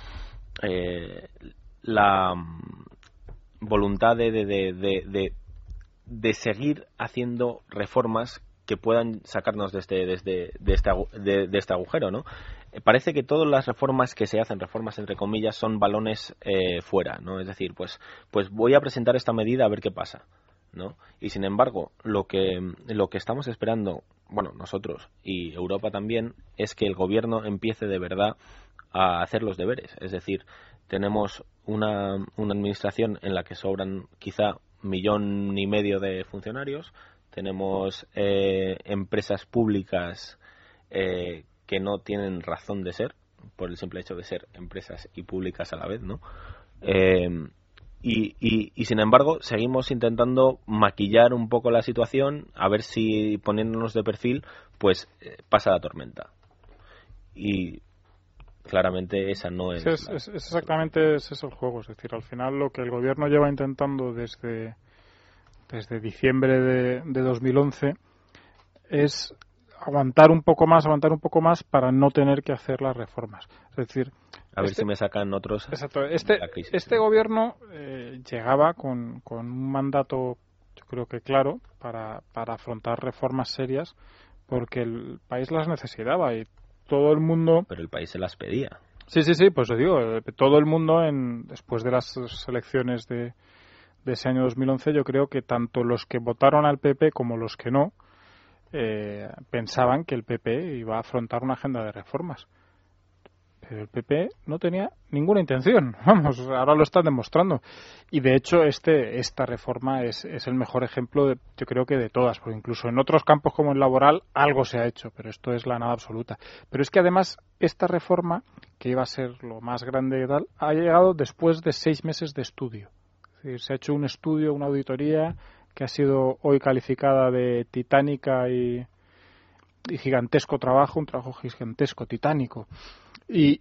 S19: Eh, la voluntad de, de, de, de, de seguir haciendo reformas que puedan sacarnos de este, de este, de este, de, de este agujero, ¿no? Eh, parece que todas las reformas que se hacen, reformas entre comillas, son balones eh, fuera, ¿no? Es decir, pues, pues voy a presentar esta medida a ver qué pasa, ¿no? Y sin embargo, lo que, lo que estamos esperando, bueno, nosotros y Europa también, es que el gobierno empiece de verdad a hacer los deberes. Es decir, tenemos una, una administración en la que sobran quizá millón y medio de funcionarios, tenemos eh, empresas públicas eh, que no tienen razón de ser, por el simple hecho de ser empresas y públicas a la vez, ¿no? Eh, y, y, y sin embargo seguimos intentando maquillar un poco la situación, a ver si poniéndonos de perfil pues eh, pasa la tormenta. Y claramente esa no es,
S5: sí, es, es, es exactamente ese es el juego. Es decir, al final lo que el gobierno lleva intentando desde desde diciembre de, de dos mil once es aguantar un poco más, aguantar un poco más para no tener que hacer las reformas. Es decir,
S19: a ver
S5: este,
S19: si me sacan otros.
S5: Exacto. Este, crisis, este ¿no? gobierno eh, llegaba con, con un mandato, yo creo que claro, para, para afrontar reformas serias, porque el país las necesitaba y todo el mundo...
S19: Pero el país se las pedía.
S5: Sí, sí, sí, pues lo digo. Todo el mundo, en, después de las elecciones de, de ese año dos mil once, yo creo que tanto los que votaron al P P como los que no eh, pensaban que el P P iba a afrontar una agenda de reformas. Pero el P P no tenía ninguna intención, vamos, ahora lo están demostrando. Y de hecho este esta reforma es, es el mejor ejemplo, de, yo creo que de todas, porque incluso en otros campos como el laboral algo se ha hecho, pero esto es la nada absoluta. Pero es que además esta reforma, que iba a ser lo más grande y tal, ha llegado después de seis meses de estudio. Es decir, se ha hecho un estudio, una auditoría que ha sido hoy calificada de titánica y, y gigantesco trabajo, un trabajo gigantesco, titánico. Y,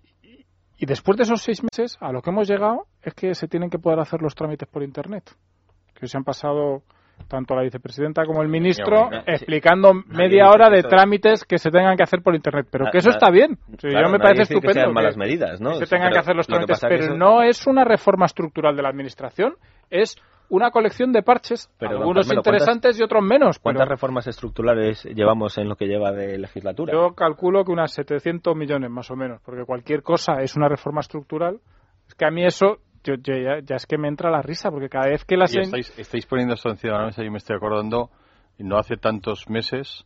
S5: y después de esos seis meses, a lo que hemos llegado es que se tienen que poder hacer los trámites por Internet. Que se han pasado tanto la vicepresidenta como el ministro sí, explicando sí. media hora de trámites que se tengan que hacer por Internet. Pero que eso está bien. Sí,
S19: claro,
S5: yo me parece estupendo
S19: que sean malas medidas, ¿no?
S5: que se tengan
S19: pero
S5: que hacer los trámites. Pero
S19: eso...
S5: no es una reforma estructural de la Administración, es una colección de parches, pero, algunos Carmelo, interesantes y otros menos.
S19: ¿Cuántas
S5: pero...
S19: reformas estructurales llevamos en lo que lleva de legislatura?
S5: Yo calculo que unas setecientos millones más o menos, porque cualquier cosa es una reforma estructural. Es que a mí eso yo, yo ya, ya es que me entra la risa, porque cada vez que las...
S4: En... Estáis, estáis poniendo esto encima de la mesa, yo me estoy acordando, no hace tantos meses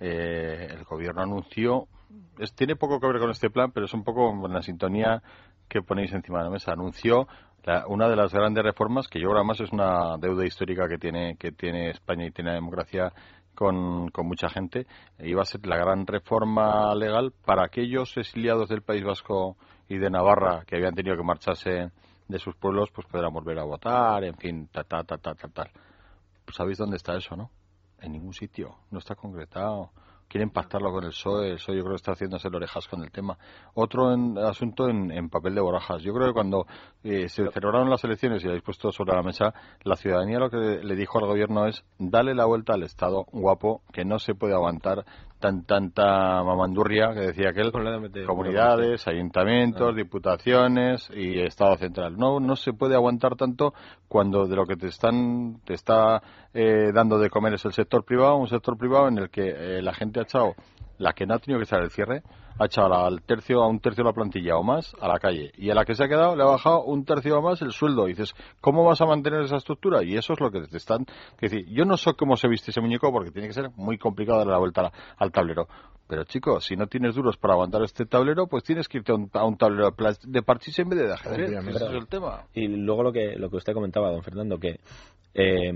S4: eh, el gobierno anunció, es, tiene poco que ver con este plan, pero es un poco en la sintonía que ponéis encima de la mesa, anunció La, una de las grandes reformas, que yo creo además es una deuda histórica que tiene que tiene España y tiene la democracia con, con mucha gente, iba a ser la gran reforma legal para aquellos exiliados del País Vasco y de Navarra que habían tenido que marcharse de sus pueblos, pues podrán volver a votar, en fin, ta, ta, ta, ta, ta, tal. Pues ¿sabéis dónde está eso, no? En ningún sitio, no está concretado. Quieren pactarlo con el P S O E, el P S O E yo creo que está haciéndose orejas con el tema. Otro en, asunto en, en papel de barajas. Yo creo que cuando eh, se celebraron las elecciones y habéis puesto sobre la mesa, la ciudadanía lo que le dijo al gobierno es dale la vuelta al Estado guapo, que no se puede aguantar tan tanta mamandurria que decía aquel, comunidades, ayuntamientos, ah. diputaciones y Estado central. No no se puede aguantar tanto cuando de lo que te están te está eh, dando de comer es el sector privado, un sector privado en el que eh, la gente ha echado, la que no ha tenido que echar el cierre, ha echado al tercio, a un tercio de la plantilla o más a la calle, y a la que se ha quedado le ha bajado un tercio o más el sueldo. Y dices, ¿cómo vas a mantener esa estructura? Y eso es lo que te están... Que decir, yo no sé cómo se viste ese muñeco, porque tiene que ser muy complicado darle la vuelta a la, al tablero. Pero chicos, si no tienes duros para aguantar este tablero, pues tienes que irte a un, a un tablero de parchís en vez de ajedrez. Ese es el tema.
S19: Y luego lo que lo que usted comentaba, don Fernando, que eh,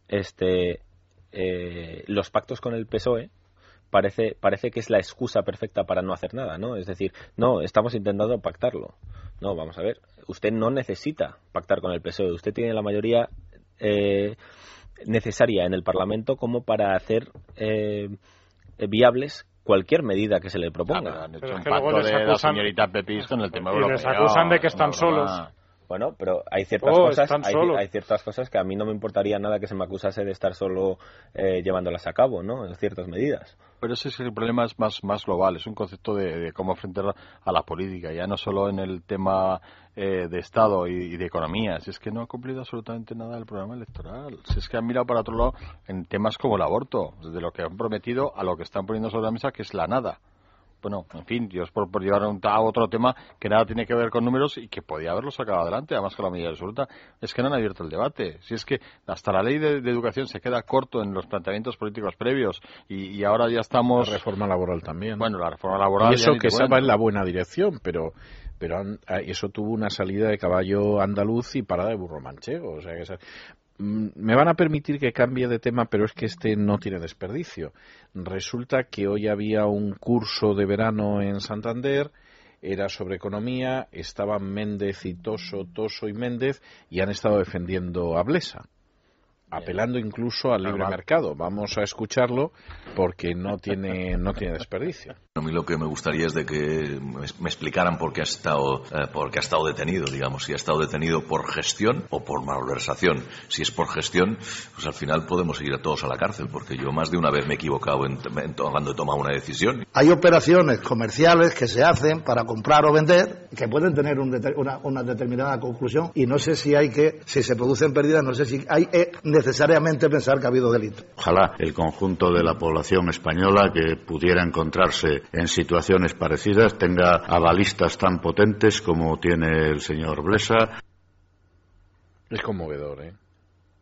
S19: este eh, los pactos con el P S O E Parece, parece que es la excusa perfecta para no hacer nada, ¿no? Es decir, no, estamos intentando pactarlo. No, vamos a ver, usted no necesita pactar con el P S O E. Usted tiene la mayoría eh, necesaria en el Parlamento como para hacer eh, viables cualquier medida que se le proponga.
S4: Ah, han hecho un pacto de acusan... la señorita Pepis con el tema
S5: y
S4: europeo.
S5: Les acusan de que están
S4: no,
S5: solos.
S4: no.
S19: Bueno, pero hay ciertas
S5: oh,
S19: cosas hay, hay ciertas cosas que a mí no me importaría nada que se me acusase de estar solo eh, llevándolas a cabo, ¿no? En ciertas medidas.
S4: Pero ese es el problema, es más más global, es un concepto de, de cómo enfrentar a la política, ya no solo en el tema eh, de Estado y, y de economía. Si es que no ha cumplido absolutamente nada del programa electoral, si es que han mirado para otro lado en temas como el aborto, desde lo que han prometido a lo que están poniendo sobre la mesa, que es la nada. Bueno, en fin, Dios por, por llevar un, a otro tema que nada tiene que ver con números y que podía haberlo sacado adelante, además con la medida absoluta. Es que no han abierto el debate. Si es que hasta la ley de, de educación se queda corto en los planteamientos políticos previos y, y ahora ya estamos...
S3: La reforma laboral también.
S4: Bueno, la reforma laboral...
S3: Y eso que se va en la buena dirección, pero pero han, eso tuvo una salida de caballo andaluz y parada de burro manchego. O sea que esa, me van a permitir que cambie de tema, pero es que este no tiene desperdicio. Resulta que hoy había un curso de verano en Santander, era sobre economía, estaban Méndez y Toso, Toso y Méndez, y han estado defendiendo a Blesa, apelando incluso al libre mercado. Vamos a escucharlo porque no tiene no tiene desperdicio.
S11: A mí lo que me gustaría es de que me explicaran por qué ha estado eh, por qué ha estado detenido, digamos, si ha estado detenido por gestión o por malversación. Si es por gestión, pues al final podemos ir a todos a la cárcel, porque yo más de una vez me he equivocado en, en, cuando he tomado una decisión.
S12: Hay operaciones comerciales que se hacen para comprar o vender que pueden tener un de, una, una determinada conclusión, y no sé si hay que, si se producen pérdidas, no sé si hay eh, necesariamente pensar que ha habido delito.
S13: Ojalá el conjunto de la población española que pudiera encontrarse en situaciones parecidas tenga avalistas tan potentes como tiene el señor Blesa.
S3: Es conmovedor, ¿eh?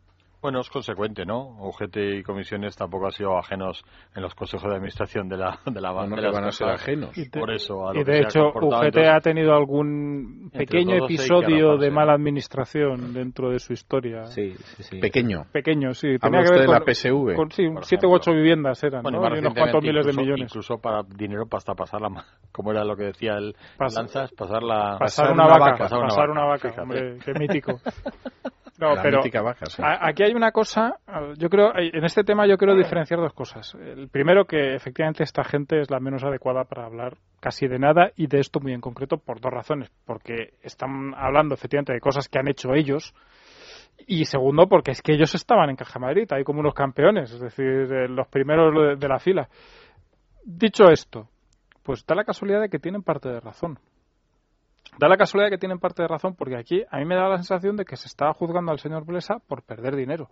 S4: Bueno, es consecuente, ¿no? U G T y comisiones tampoco han sido ajenos en los consejos de administración de la de la
S3: no,
S4: de
S3: no
S4: las
S3: van a ser
S4: cajas.
S3: ajenos.
S4: Y de, por eso, a lo
S5: y
S4: que
S5: de
S4: se
S5: hecho,
S4: ha
S5: U
S4: comportado,
S5: G T
S4: entonces,
S5: ha tenido algún pequeño episodio de mala administración dentro de su historia.
S19: Sí, sí, sí.
S3: Pequeño.
S5: Pequeño, sí.
S3: Tenía
S5: Tenía que
S3: usted
S5: ver
S3: de
S5: con,
S3: la P S V.
S5: Con, sí,
S4: por
S5: siete u
S4: ejemplo.
S5: ocho viviendas eran,
S4: bueno,
S5: ¿no?
S4: y
S5: Y unos cuantos miles de
S4: incluso,
S5: millones.
S4: Incluso para dinero hasta pasarla, como era lo que decía el
S5: Pas,
S4: Lanzas, pasar la...
S5: Pasar una, una vaca, vaca.
S4: Pasar una
S5: pasar
S4: vaca,
S5: una vaca,
S4: fíjate.
S5: hombre, qué mítico. No,
S3: la
S5: pero
S3: mítica vaca, sí.
S5: a, aquí hay una cosa, yo creo, en este tema yo quiero diferenciar dos cosas. El primero, que efectivamente esta gente es la menos adecuada para hablar casi de nada, y de esto muy en concreto por dos razones. Porque están hablando efectivamente de cosas que han hecho ellos, y segundo, porque es que ellos estaban en Caja Madrid, ahí como unos campeones, es decir, los primeros de, de la fila. Dicho esto, pues da la casualidad de que tienen parte de razón. Da la casualidad que tienen parte de razón, porque aquí a mí me da la sensación de que se está juzgando al señor Blesa por perder dinero.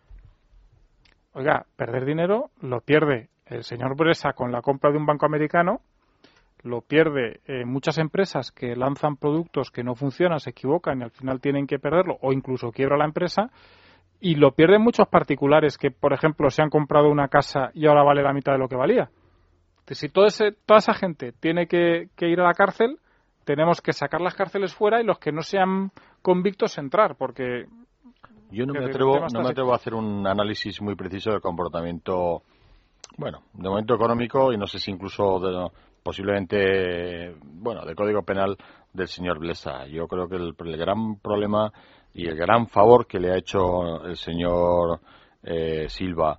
S5: Oiga, perder dinero lo pierde el señor Blesa con la compra de un banco americano, lo pierde eh, muchas empresas que lanzan productos que no funcionan, se equivocan y al final tienen que perderlo, o incluso quiebra la empresa, y lo pierden muchos particulares que, por ejemplo, se han comprado una casa y ahora vale la mitad de lo que valía. Entonces, si todo ese, toda esa gente tiene que, que ir a la cárcel, tenemos que sacar las cárceles fuera y los que no sean convictos entrar, porque...
S4: Yo no me atrevo, no me atrevo a hacer un análisis muy preciso del comportamiento, bueno, de momento económico, y no sé si incluso de, posiblemente, bueno, de Código Penal del señor Blesa. Yo creo que el, el gran problema y el gran favor que le ha hecho el señor eh, Silva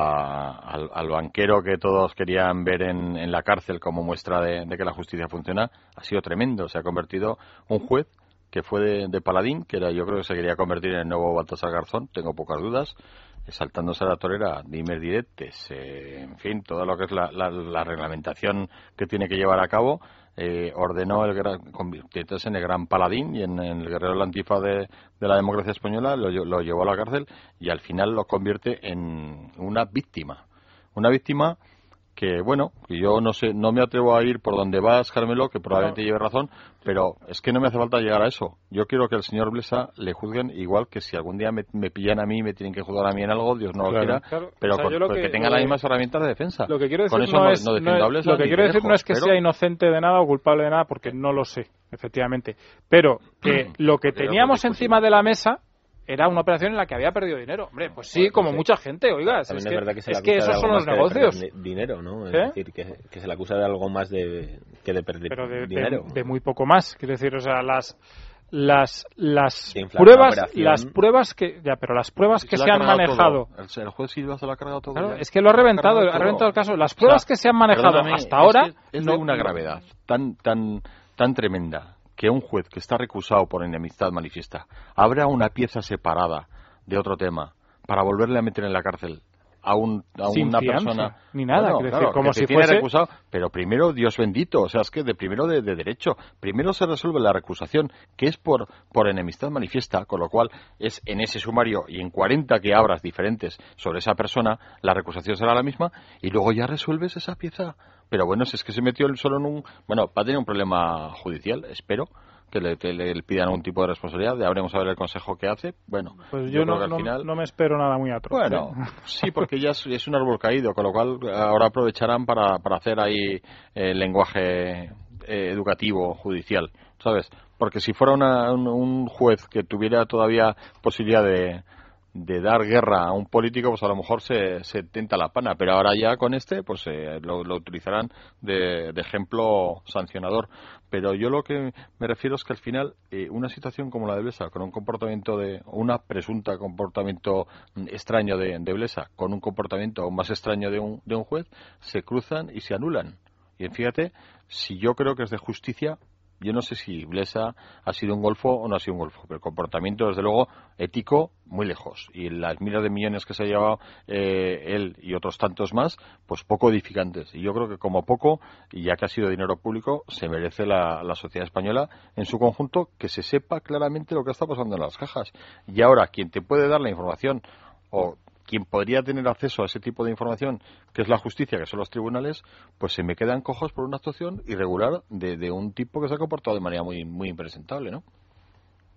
S4: A, al, al banquero que todos querían ver en, en la cárcel como muestra de, de que la justicia funciona, ha sido tremendo. Se ha convertido un juez que fue de, de paladín, que era, yo creo que se quería convertir en el nuevo Baltasar Garzón, tengo pocas dudas, saltándose a la torera, dimes diretes, eh, en fin, todo lo que es la, la, la reglamentación que tiene que llevar a cabo. Eh, ordenó el gran, convirtiéndose en el gran paladín y en, en el guerrero de la antifa de, de la democracia española, lo, lo llevó a la cárcel y al final lo convierte en una víctima. Una víctima que, bueno, que yo no sé, no me atrevo a ir por donde vas, Carmelo, que probablemente lleve razón, pero es que no me hace falta llegar a eso. Yo quiero que al señor Blesa le juzguen igual que si algún día me, me pillan a mí, me tienen que juzgar a mí en algo, Dios no lo
S5: claro,
S4: quiera,
S5: claro.
S4: pero
S5: O sea,
S4: con,
S5: yo lo
S4: que,
S5: que,
S4: tenga
S5: lo
S4: las
S5: de,
S4: mismas herramientas de defensa.
S5: Lo que quiero decir
S4: con eso
S5: no,
S4: no,
S5: es,
S4: no,
S5: no, es, lo que quiero decir no es que
S4: pero...
S5: sea inocente de nada o culpable de nada, porque no lo sé, efectivamente. Pero que lo que teníamos encima de la mesa era una operación en la que había perdido dinero. Hombre, pues sí, como mucha gente, oiga.
S19: También
S5: es,
S19: es
S5: que,
S19: verdad que se
S5: es
S19: le
S5: que
S19: acusa
S5: esos
S19: de
S5: son
S19: algo
S5: los
S19: más
S5: negocios.
S19: que de perder dinero, ¿no? Es
S5: ¿Eh?
S19: decir, que, que se le acusa de algo más de, que de perder
S5: Pero de,
S19: dinero.
S5: De, de muy poco más. Quiero decir, o sea, las las las
S19: de
S5: pruebas las pruebas que ya pero las pruebas que se, se han manejado
S4: el, el juez Silva se lo ha cargado todo
S5: claro, es que lo ha reventado ha reventado el caso las pruebas o sea, que se han manejado hasta ahora
S4: es, es de
S5: no,
S4: una gravedad tan tan tan tremenda que un juez que está recusado por enemistad manifiesta abra una pieza separada de otro tema para volverle a meter en la cárcel a, un, a
S5: Sin
S4: una
S5: fianza,
S4: persona
S5: ni nada,
S4: bueno,
S5: quiero
S4: claro,
S5: decir, como
S4: que
S5: si
S4: tiene
S5: fuese
S4: recusado, pero primero Dios bendito, o sea, es que de primero de, de derecho, primero se resuelve la recusación, que es por por enemistad manifiesta, con lo cual es en ese sumario y en cuarenta que abras diferentes sobre esa persona, la recusación será la misma y luego ya resuelves esa pieza. Pero bueno, si es que se metió él solo en un, bueno, va a tener un problema judicial, espero. Que le, que le pidan un tipo de responsabilidad, ya veremos a ver el consejo que hace. Bueno,
S5: pues yo, yo no,
S4: creo que al
S5: no,
S4: final...
S5: no me espero nada muy atroz.
S4: Bueno,
S5: ¿eh?
S4: sí, porque ya es, es un árbol caído, con lo cual ahora aprovecharán para, para hacer ahí eh, lenguaje eh, educativo, judicial, ¿sabes? Porque si fuera una, un, un juez que tuviera todavía posibilidad de, de dar guerra a un político, pues a lo mejor se, se tenta la pana, pero ahora ya con este, pues eh, lo, lo utilizarán de, de ejemplo sancionador. Pero yo lo que me refiero es que al final eh, una situación como la de Blesa, con un comportamiento de, una presunta comportamiento extraño de, de Blesa, con un comportamiento aún más extraño de un, de un juez, se cruzan y se anulan. Y fíjate, si yo creo que es de justicia, yo no sé si Blesa ha sido un golfo o no ha sido un golfo, pero el comportamiento, desde luego, ético, muy lejos. Y las miles de millones que se ha llevado eh, él y otros tantos más, pues poco edificantes. Y yo creo que como poco, y ya que ha sido dinero público, se merece la, la sociedad española en su conjunto que se sepa claramente lo que está pasando en las cajas. Y ahora, quien te puede dar la información o quien podría tener acceso a ese tipo de información, que es la justicia, que son los tribunales, pues se me quedan cojos por una actuación irregular de, de un tipo que se ha comportado de manera muy muy impresentable, ¿no?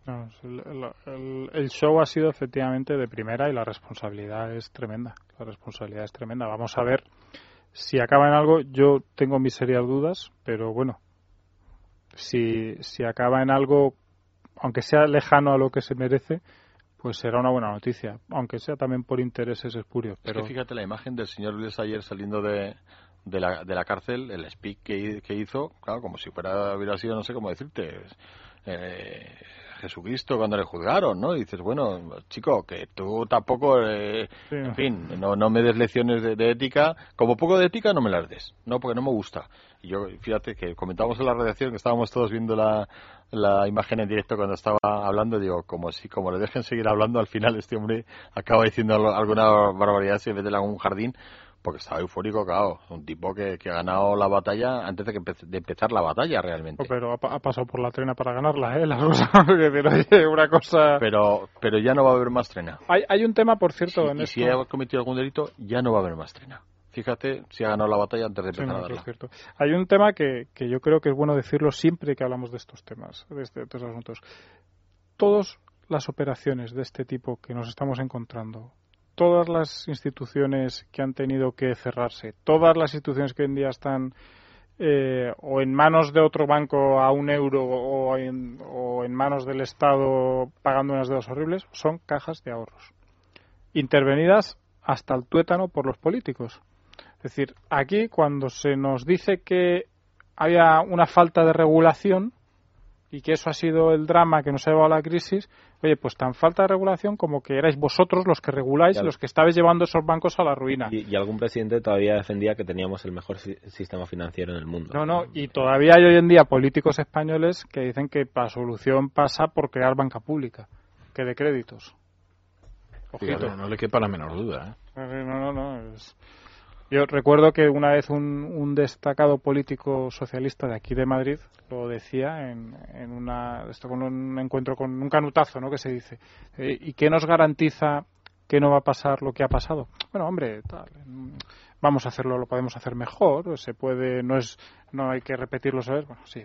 S5: No, el, el, el show ha sido efectivamente de primera y la responsabilidad es tremenda. La responsabilidad es tremenda. Vamos a ver si acaba en algo. Yo tengo mis serias dudas, pero bueno, si, si acaba en algo, aunque sea lejano a lo que se merece, pues será una buena noticia, aunque sea también por intereses espurios. Pero...
S4: Es que fíjate la imagen del señor Luis ayer saliendo de, de, la, de la cárcel, el speak que, que hizo, claro, como si fuera hubiera sido, no sé cómo decirte, eh, Jesucristo cuando le juzgaron, ¿no? Y dices, bueno, chico, que tú tampoco, eh, sí. en fin, no, no me des lecciones de, de ética, como poco de ética no me las des, no, porque no me gusta. Y yo, fíjate que comentábamos en la redacción que estábamos todos viendo la, la imagen en directo cuando estaba hablando, digo, como si como le dejen seguir hablando, al final este hombre acaba diciendo alguna barbaridad si en vez de un jardín, porque estaba eufórico, claro, un tipo que, que ha ganado la batalla antes de, que empe- de empezar la batalla realmente.
S5: Pero ha, ha pasado por la trena para ganarla, ¿eh? La cosa, pero, oye, una cosa...
S4: Pero, pero ya no va a haber más trena.
S5: Hay, hay un tema, por cierto...
S4: Sí,
S5: en
S4: y
S5: esto...
S4: si ha cometido algún delito, ya no va a haber más trena. Fíjate si ha ganado la batalla antes de empezar
S5: sí, no,
S4: a darla.
S5: Es cierto. Hay un tema que, que yo creo que es bueno decirlo siempre que hablamos de estos temas, de, este, de estos asuntos. Todas las operaciones de este tipo que nos estamos encontrando, todas las instituciones que han tenido que cerrarse, todas las instituciones que hoy en día están eh, o en manos de otro banco a un euro o en, o en manos del Estado pagando unas deudas horribles, son cajas de ahorros, intervenidas hasta el tuétano por los políticos. Es decir, aquí cuando se nos dice que había una falta de regulación y que eso ha sido el drama que nos ha llevado a la crisis, oye, pues tan falta de regulación como que erais vosotros los que reguláis y los que estabais llevando esos bancos a la ruina.
S19: Y, y algún presidente todavía defendía que teníamos el mejor si- sistema financiero en el mundo.
S5: No, no, y todavía hay hoy en día políticos españoles que dicen que la solución pasa por crear banca pública, que de créditos. Ojito.
S3: Fíjate, no le quepa la menor duda, ¿eh?
S5: No, no, no. Es... Yo recuerdo que una vez un, un destacado político socialista de aquí de Madrid lo decía en, en una, esto con un encuentro con un canutazo, ¿no? Que se dice. Eh, ¿Y qué nos garantiza que no va a pasar lo que ha pasado? Bueno, hombre, tal, vamos a hacerlo, lo podemos hacer mejor, se puede, no es, no hay que repetirlo, ¿sabes? Bueno, sí.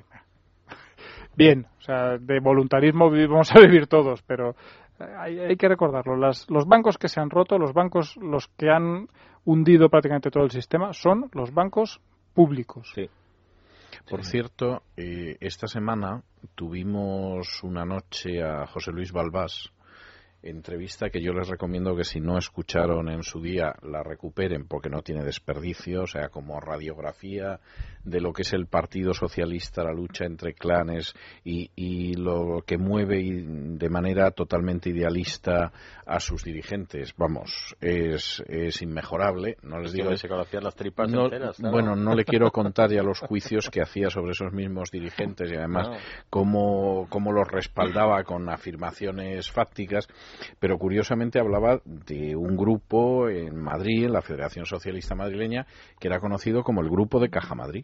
S5: Bien, o sea, de voluntarismo vamos a vivir todos, pero hay, hay que recordarlo. Las, los bancos que se han roto, los bancos, los que han hundido prácticamente todo el sistema, son los bancos públicos.
S19: Sí.
S3: Por cierto, eh, esta semana tuvimos una noche a José Luis Balbás, entrevista que yo les recomiendo que si no escucharon en su día la recuperen porque no tiene desperdicio, o sea, como radiografía de lo que es el Partido Socialista, la lucha entre clanes y, y lo que mueve de manera totalmente idealista a sus dirigentes. Vamos, es, es inmejorable. No les digo
S4: que se conocían las tripas
S3: no,
S4: enteras, ¿no?
S3: Bueno, no le quiero contar ya los juicios que hacía sobre esos mismos dirigentes y además
S4: no.
S3: cómo, cómo los respaldaba con afirmaciones fácticas. Pero curiosamente hablaba de un grupo en Madrid, en la Federación Socialista Madrileña, que era conocido como el Grupo de Caja Madrid.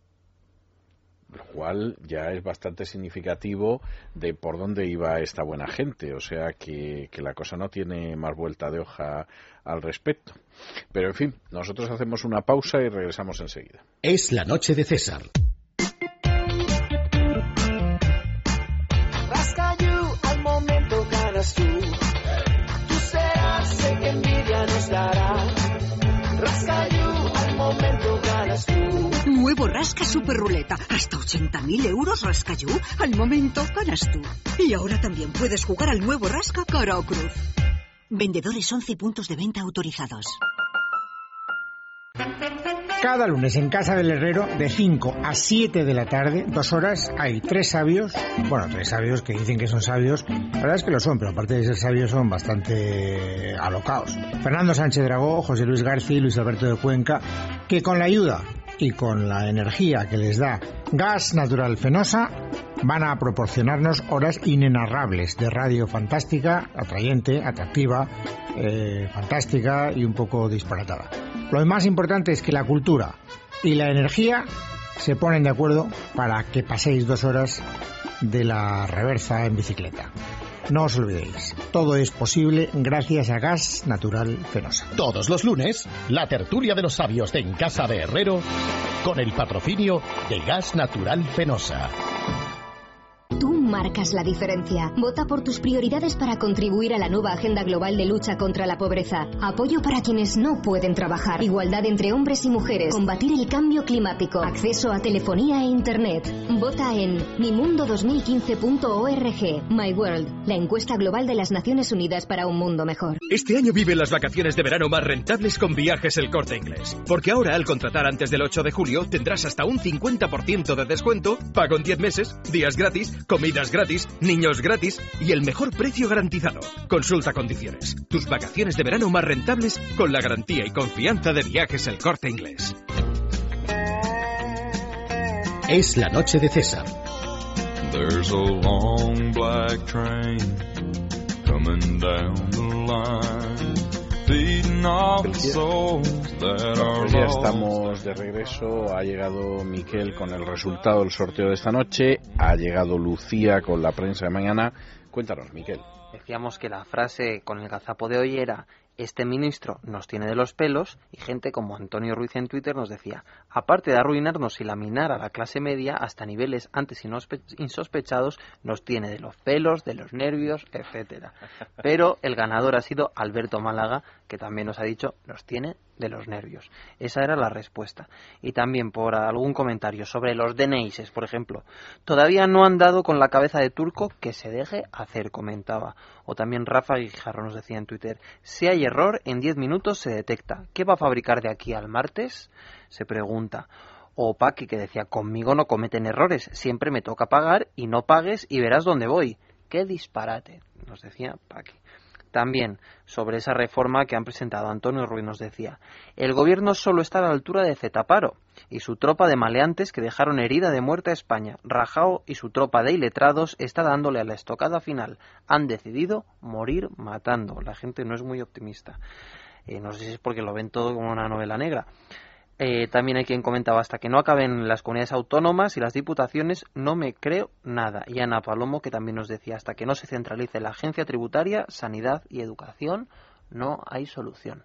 S3: Lo cual ya es bastante significativo de por dónde iba esta buena gente. O sea que, que la cosa no tiene más vuelta de hoja al respecto. Pero en fin, nosotros hacemos una pausa y regresamos enseguida.
S8: Es la noche de César.
S10: Al momento ganas tú, tú serás el que envidia nos dará. Rascayú, al momento ganas tú.
S14: Nuevo Rasca Super Ruleta, hasta ochenta mil euros Rascayú, al momento ganas tú. Y ahora también puedes jugar al nuevo Rasca Cara o Cruz. Vendedores once puntos de venta autorizados.
S15: Cada lunes en Casa del Herrero, de cinco a siete de la tarde, dos horas, hay tres sabios, bueno, tres sabios que dicen que son sabios, la verdad es que lo son, pero aparte de ser sabios son bastante alocados. Fernando Sánchez Dragó, José Luis García y Luis Alberto de Cuenca, que con la ayuda y con la energía que les da Gas Natural Fenosa, van a proporcionarnos horas inenarrables de radio fantástica, atrayente, atractiva, eh, fantástica y un poco disparatada. Lo más importante es que la cultura y la energía se ponen de acuerdo para que paséis dos horas de la reversa en bicicleta. No os olvidéis, todo es posible gracias a Gas Natural Fenosa.
S6: Todos los lunes, la tertulia de los sabios de En Casa de Herrero, con el patrocinio de Gas Natural Fenosa.
S22: Tú
S1: marcas la diferencia. Vota por tus prioridades para contribuir a la nueva agenda global de lucha contra la pobreza. Apoyo para quienes no pueden trabajar. Igualdad entre hombres y mujeres. Combatir el cambio climático. Acceso a telefonía e internet. Vota en mi mundo dos mil quince punto org. My World, la encuesta global de las Naciones Unidas para un mundo mejor.
S16: Este año vive las vacaciones de verano más rentables con Viajes El Corte Inglés. Porque ahora, al contratar antes del ocho de julio, tendrás hasta un cincuenta por ciento de descuento, pago en diez meses, días gratis, comidas gratis, niños gratis y el mejor precio garantizado. Consulta condiciones. Tus vacaciones de verano más rentables con la garantía y confianza de Viajes El Corte Inglés.
S8: Es la noche de César.
S17: There's a long black train coming down the line, feeding off the souls that are
S3: Pues ya
S17: lost.
S3: estamos de regreso. Ha llegado Miquel con el resultado del sorteo de esta noche. Ha llegado Lucía con la prensa de mañana. Cuéntanos, Miquel.
S9: Decíamos que la frase con el gazapo de hoy era: este ministro nos tiene de los pelos, y gente como Antonio Ruiz en Twitter nos decía: aparte de arruinarnos y laminar a la clase media hasta niveles antes insospechados, nos tiene de los pelos, de los nervios, etcétera. Pero el ganador ha sido Alberto Málaga, que también nos ha dicho: nos tiene de los nervios. Esa era la respuesta. Y también por algún comentario sobre los D N Is, por ejemplo: todavía no han dado con la cabeza de Turco, que se deje hacer, comentaba. O también Rafa Guijarro nos decía en Twitter: si hay error, en diez minutos se detecta. ¿Qué va a fabricar de aquí al martes?, se pregunta. O Paqui, que decía: conmigo no cometen errores, siempre me toca pagar, y no pagues y verás dónde voy. ¡Qué disparate!, nos decía Paqui. También, sobre esa reforma que han presentado, Antonio Ruiz nos decía: el gobierno solo está a la altura de Zetaparo y su tropa de maleantes que dejaron herida de muerte a España. Rajao y su tropa de iletrados está dándole a la estocada final. Han decidido morir matando. La gente no es muy optimista. Eh, no sé si es porque lo ven todo como una novela negra. Eh, también hay quien comentaba: hasta que no acaben las comunidades autónomas y las diputaciones, no me creo nada. Y Ana Palomo, que también nos decía: hasta que no se centralice la agencia tributaria, sanidad y educación, no hay solución.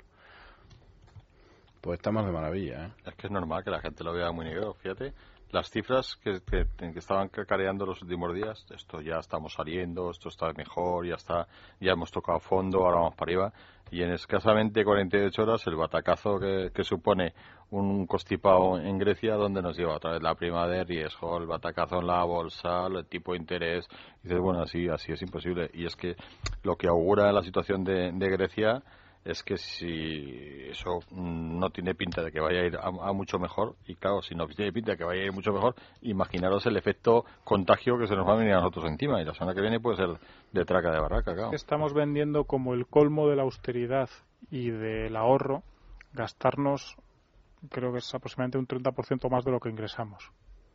S3: Pues estamos de maravilla, ¿eh?
S4: Es que es normal que la gente lo vea muy negro, fíjate. Las cifras que, que, que estaban cacareando los últimos días: esto ya estamos saliendo, esto está mejor, ya está, ya hemos tocado fondo, ahora vamos para arriba. Y en escasamente cuarenta y ocho horas el batacazo que, que supone un constipado en Grecia, donde nos lleva otra vez la prima de riesgo, el batacazo en la bolsa, el tipo de interés. Y dices, bueno, así, así es imposible. Y es que lo que augura la situación de, de Grecia es que si eso no tiene pinta de que vaya a ir a, a mucho mejor, y claro, si no tiene pinta de que vaya a ir mucho mejor, imaginaros el efecto contagio que se nos va a venir a nosotros encima, y la semana que viene puede ser de traca de barraca, claro.
S5: Estamos vendiendo como el colmo de la austeridad y del ahorro gastarnos, creo que es aproximadamente un treinta por ciento más de lo que ingresamos,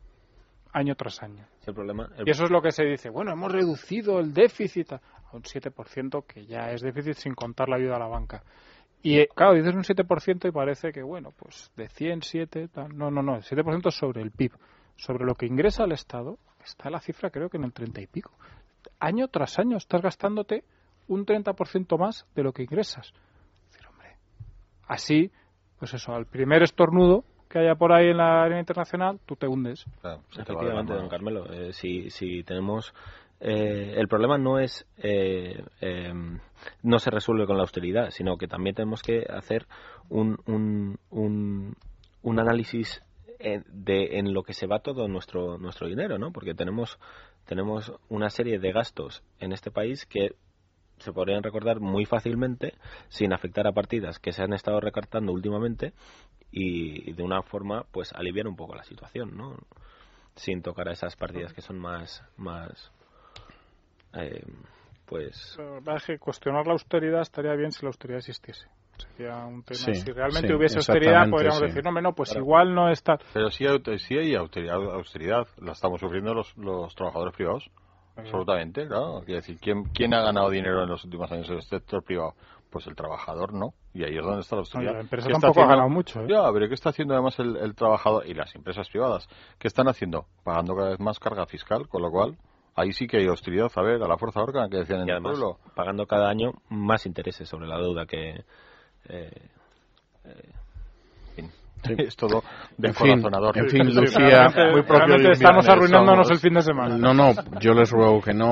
S5: año tras año.
S19: El problema, el...
S5: Y eso es lo que se dice: bueno, hemos reducido el déficit a un siete por ciento, que ya es déficit sin contar la ayuda a la banca. Y claro, dices un siete por ciento y parece que, bueno, pues de cien, siete, tal. No, no, no, el siete por ciento es sobre el P I B. Sobre lo que ingresa el Estado, está la cifra creo que en el treinta y pico. Año tras año estás gastándote un treinta por ciento más de lo que ingresas. Es decir, hombre, así, pues eso, al primer estornudo que haya por ahí en la arena internacional, tú te hundes.
S19: Claro, efectivamente, don Carmelo. Eh, si, si tenemos... Eh, el problema no es eh, eh, no se resuelve con la austeridad, sino que también tenemos que hacer un, un, un, un análisis en, de en lo que se va todo nuestro nuestro dinero, ¿no? Porque tenemos tenemos una serie de gastos en este país que se podrían recordar muy fácilmente sin afectar a partidas que se han estado recortando últimamente, y, y de una forma pues aliviar un poco la situación, ¿no? Sin tocar a esas partidas que son más más Eh, pues
S5: la verdad es que cuestionar la austeridad estaría bien si la austeridad existiese. Sería un tema.
S3: Sí,
S5: si realmente
S3: sí,
S5: hubiese austeridad, podríamos
S3: sí.
S5: decir: no, no, pues
S4: Claro.
S5: igual no está.
S4: Pero sí, sí hay austeridad, austeridad, la estamos sufriendo los, los trabajadores privados. Absolutamente, claro. Quiero decir, ¿quién, ¿quién ha ganado dinero en los últimos años en el sector privado? Pues el trabajador, ¿no? Y ahí es donde está la austeridad.
S5: No, la empresa
S4: ¿Qué
S5: tampoco
S4: está haciendo?
S5: ha ganado mucho, ¿eh?
S4: Ya, pero ¿qué está haciendo además el, el trabajador y las empresas privadas? ¿Qué están haciendo? Pagando cada vez más carga fiscal, con lo cual ahí sí que hay austeridad, a ver, a la fuerza órgana que decían en
S19: y
S4: el
S19: además,
S4: pueblo.
S19: Pagando cada año más intereses sobre la deuda que... Eh, eh,
S3: Sí.
S4: Es todo de
S3: en fin,
S4: corazonador.
S3: en fin,
S5: Sí,
S3: Lucía,
S5: realmente,
S3: muy propio
S5: realmente
S3: de
S5: estamos
S3: inviernes,
S5: arruinándonos
S3: somos...
S5: el fin de semana.
S3: No, no, yo les ruego que no.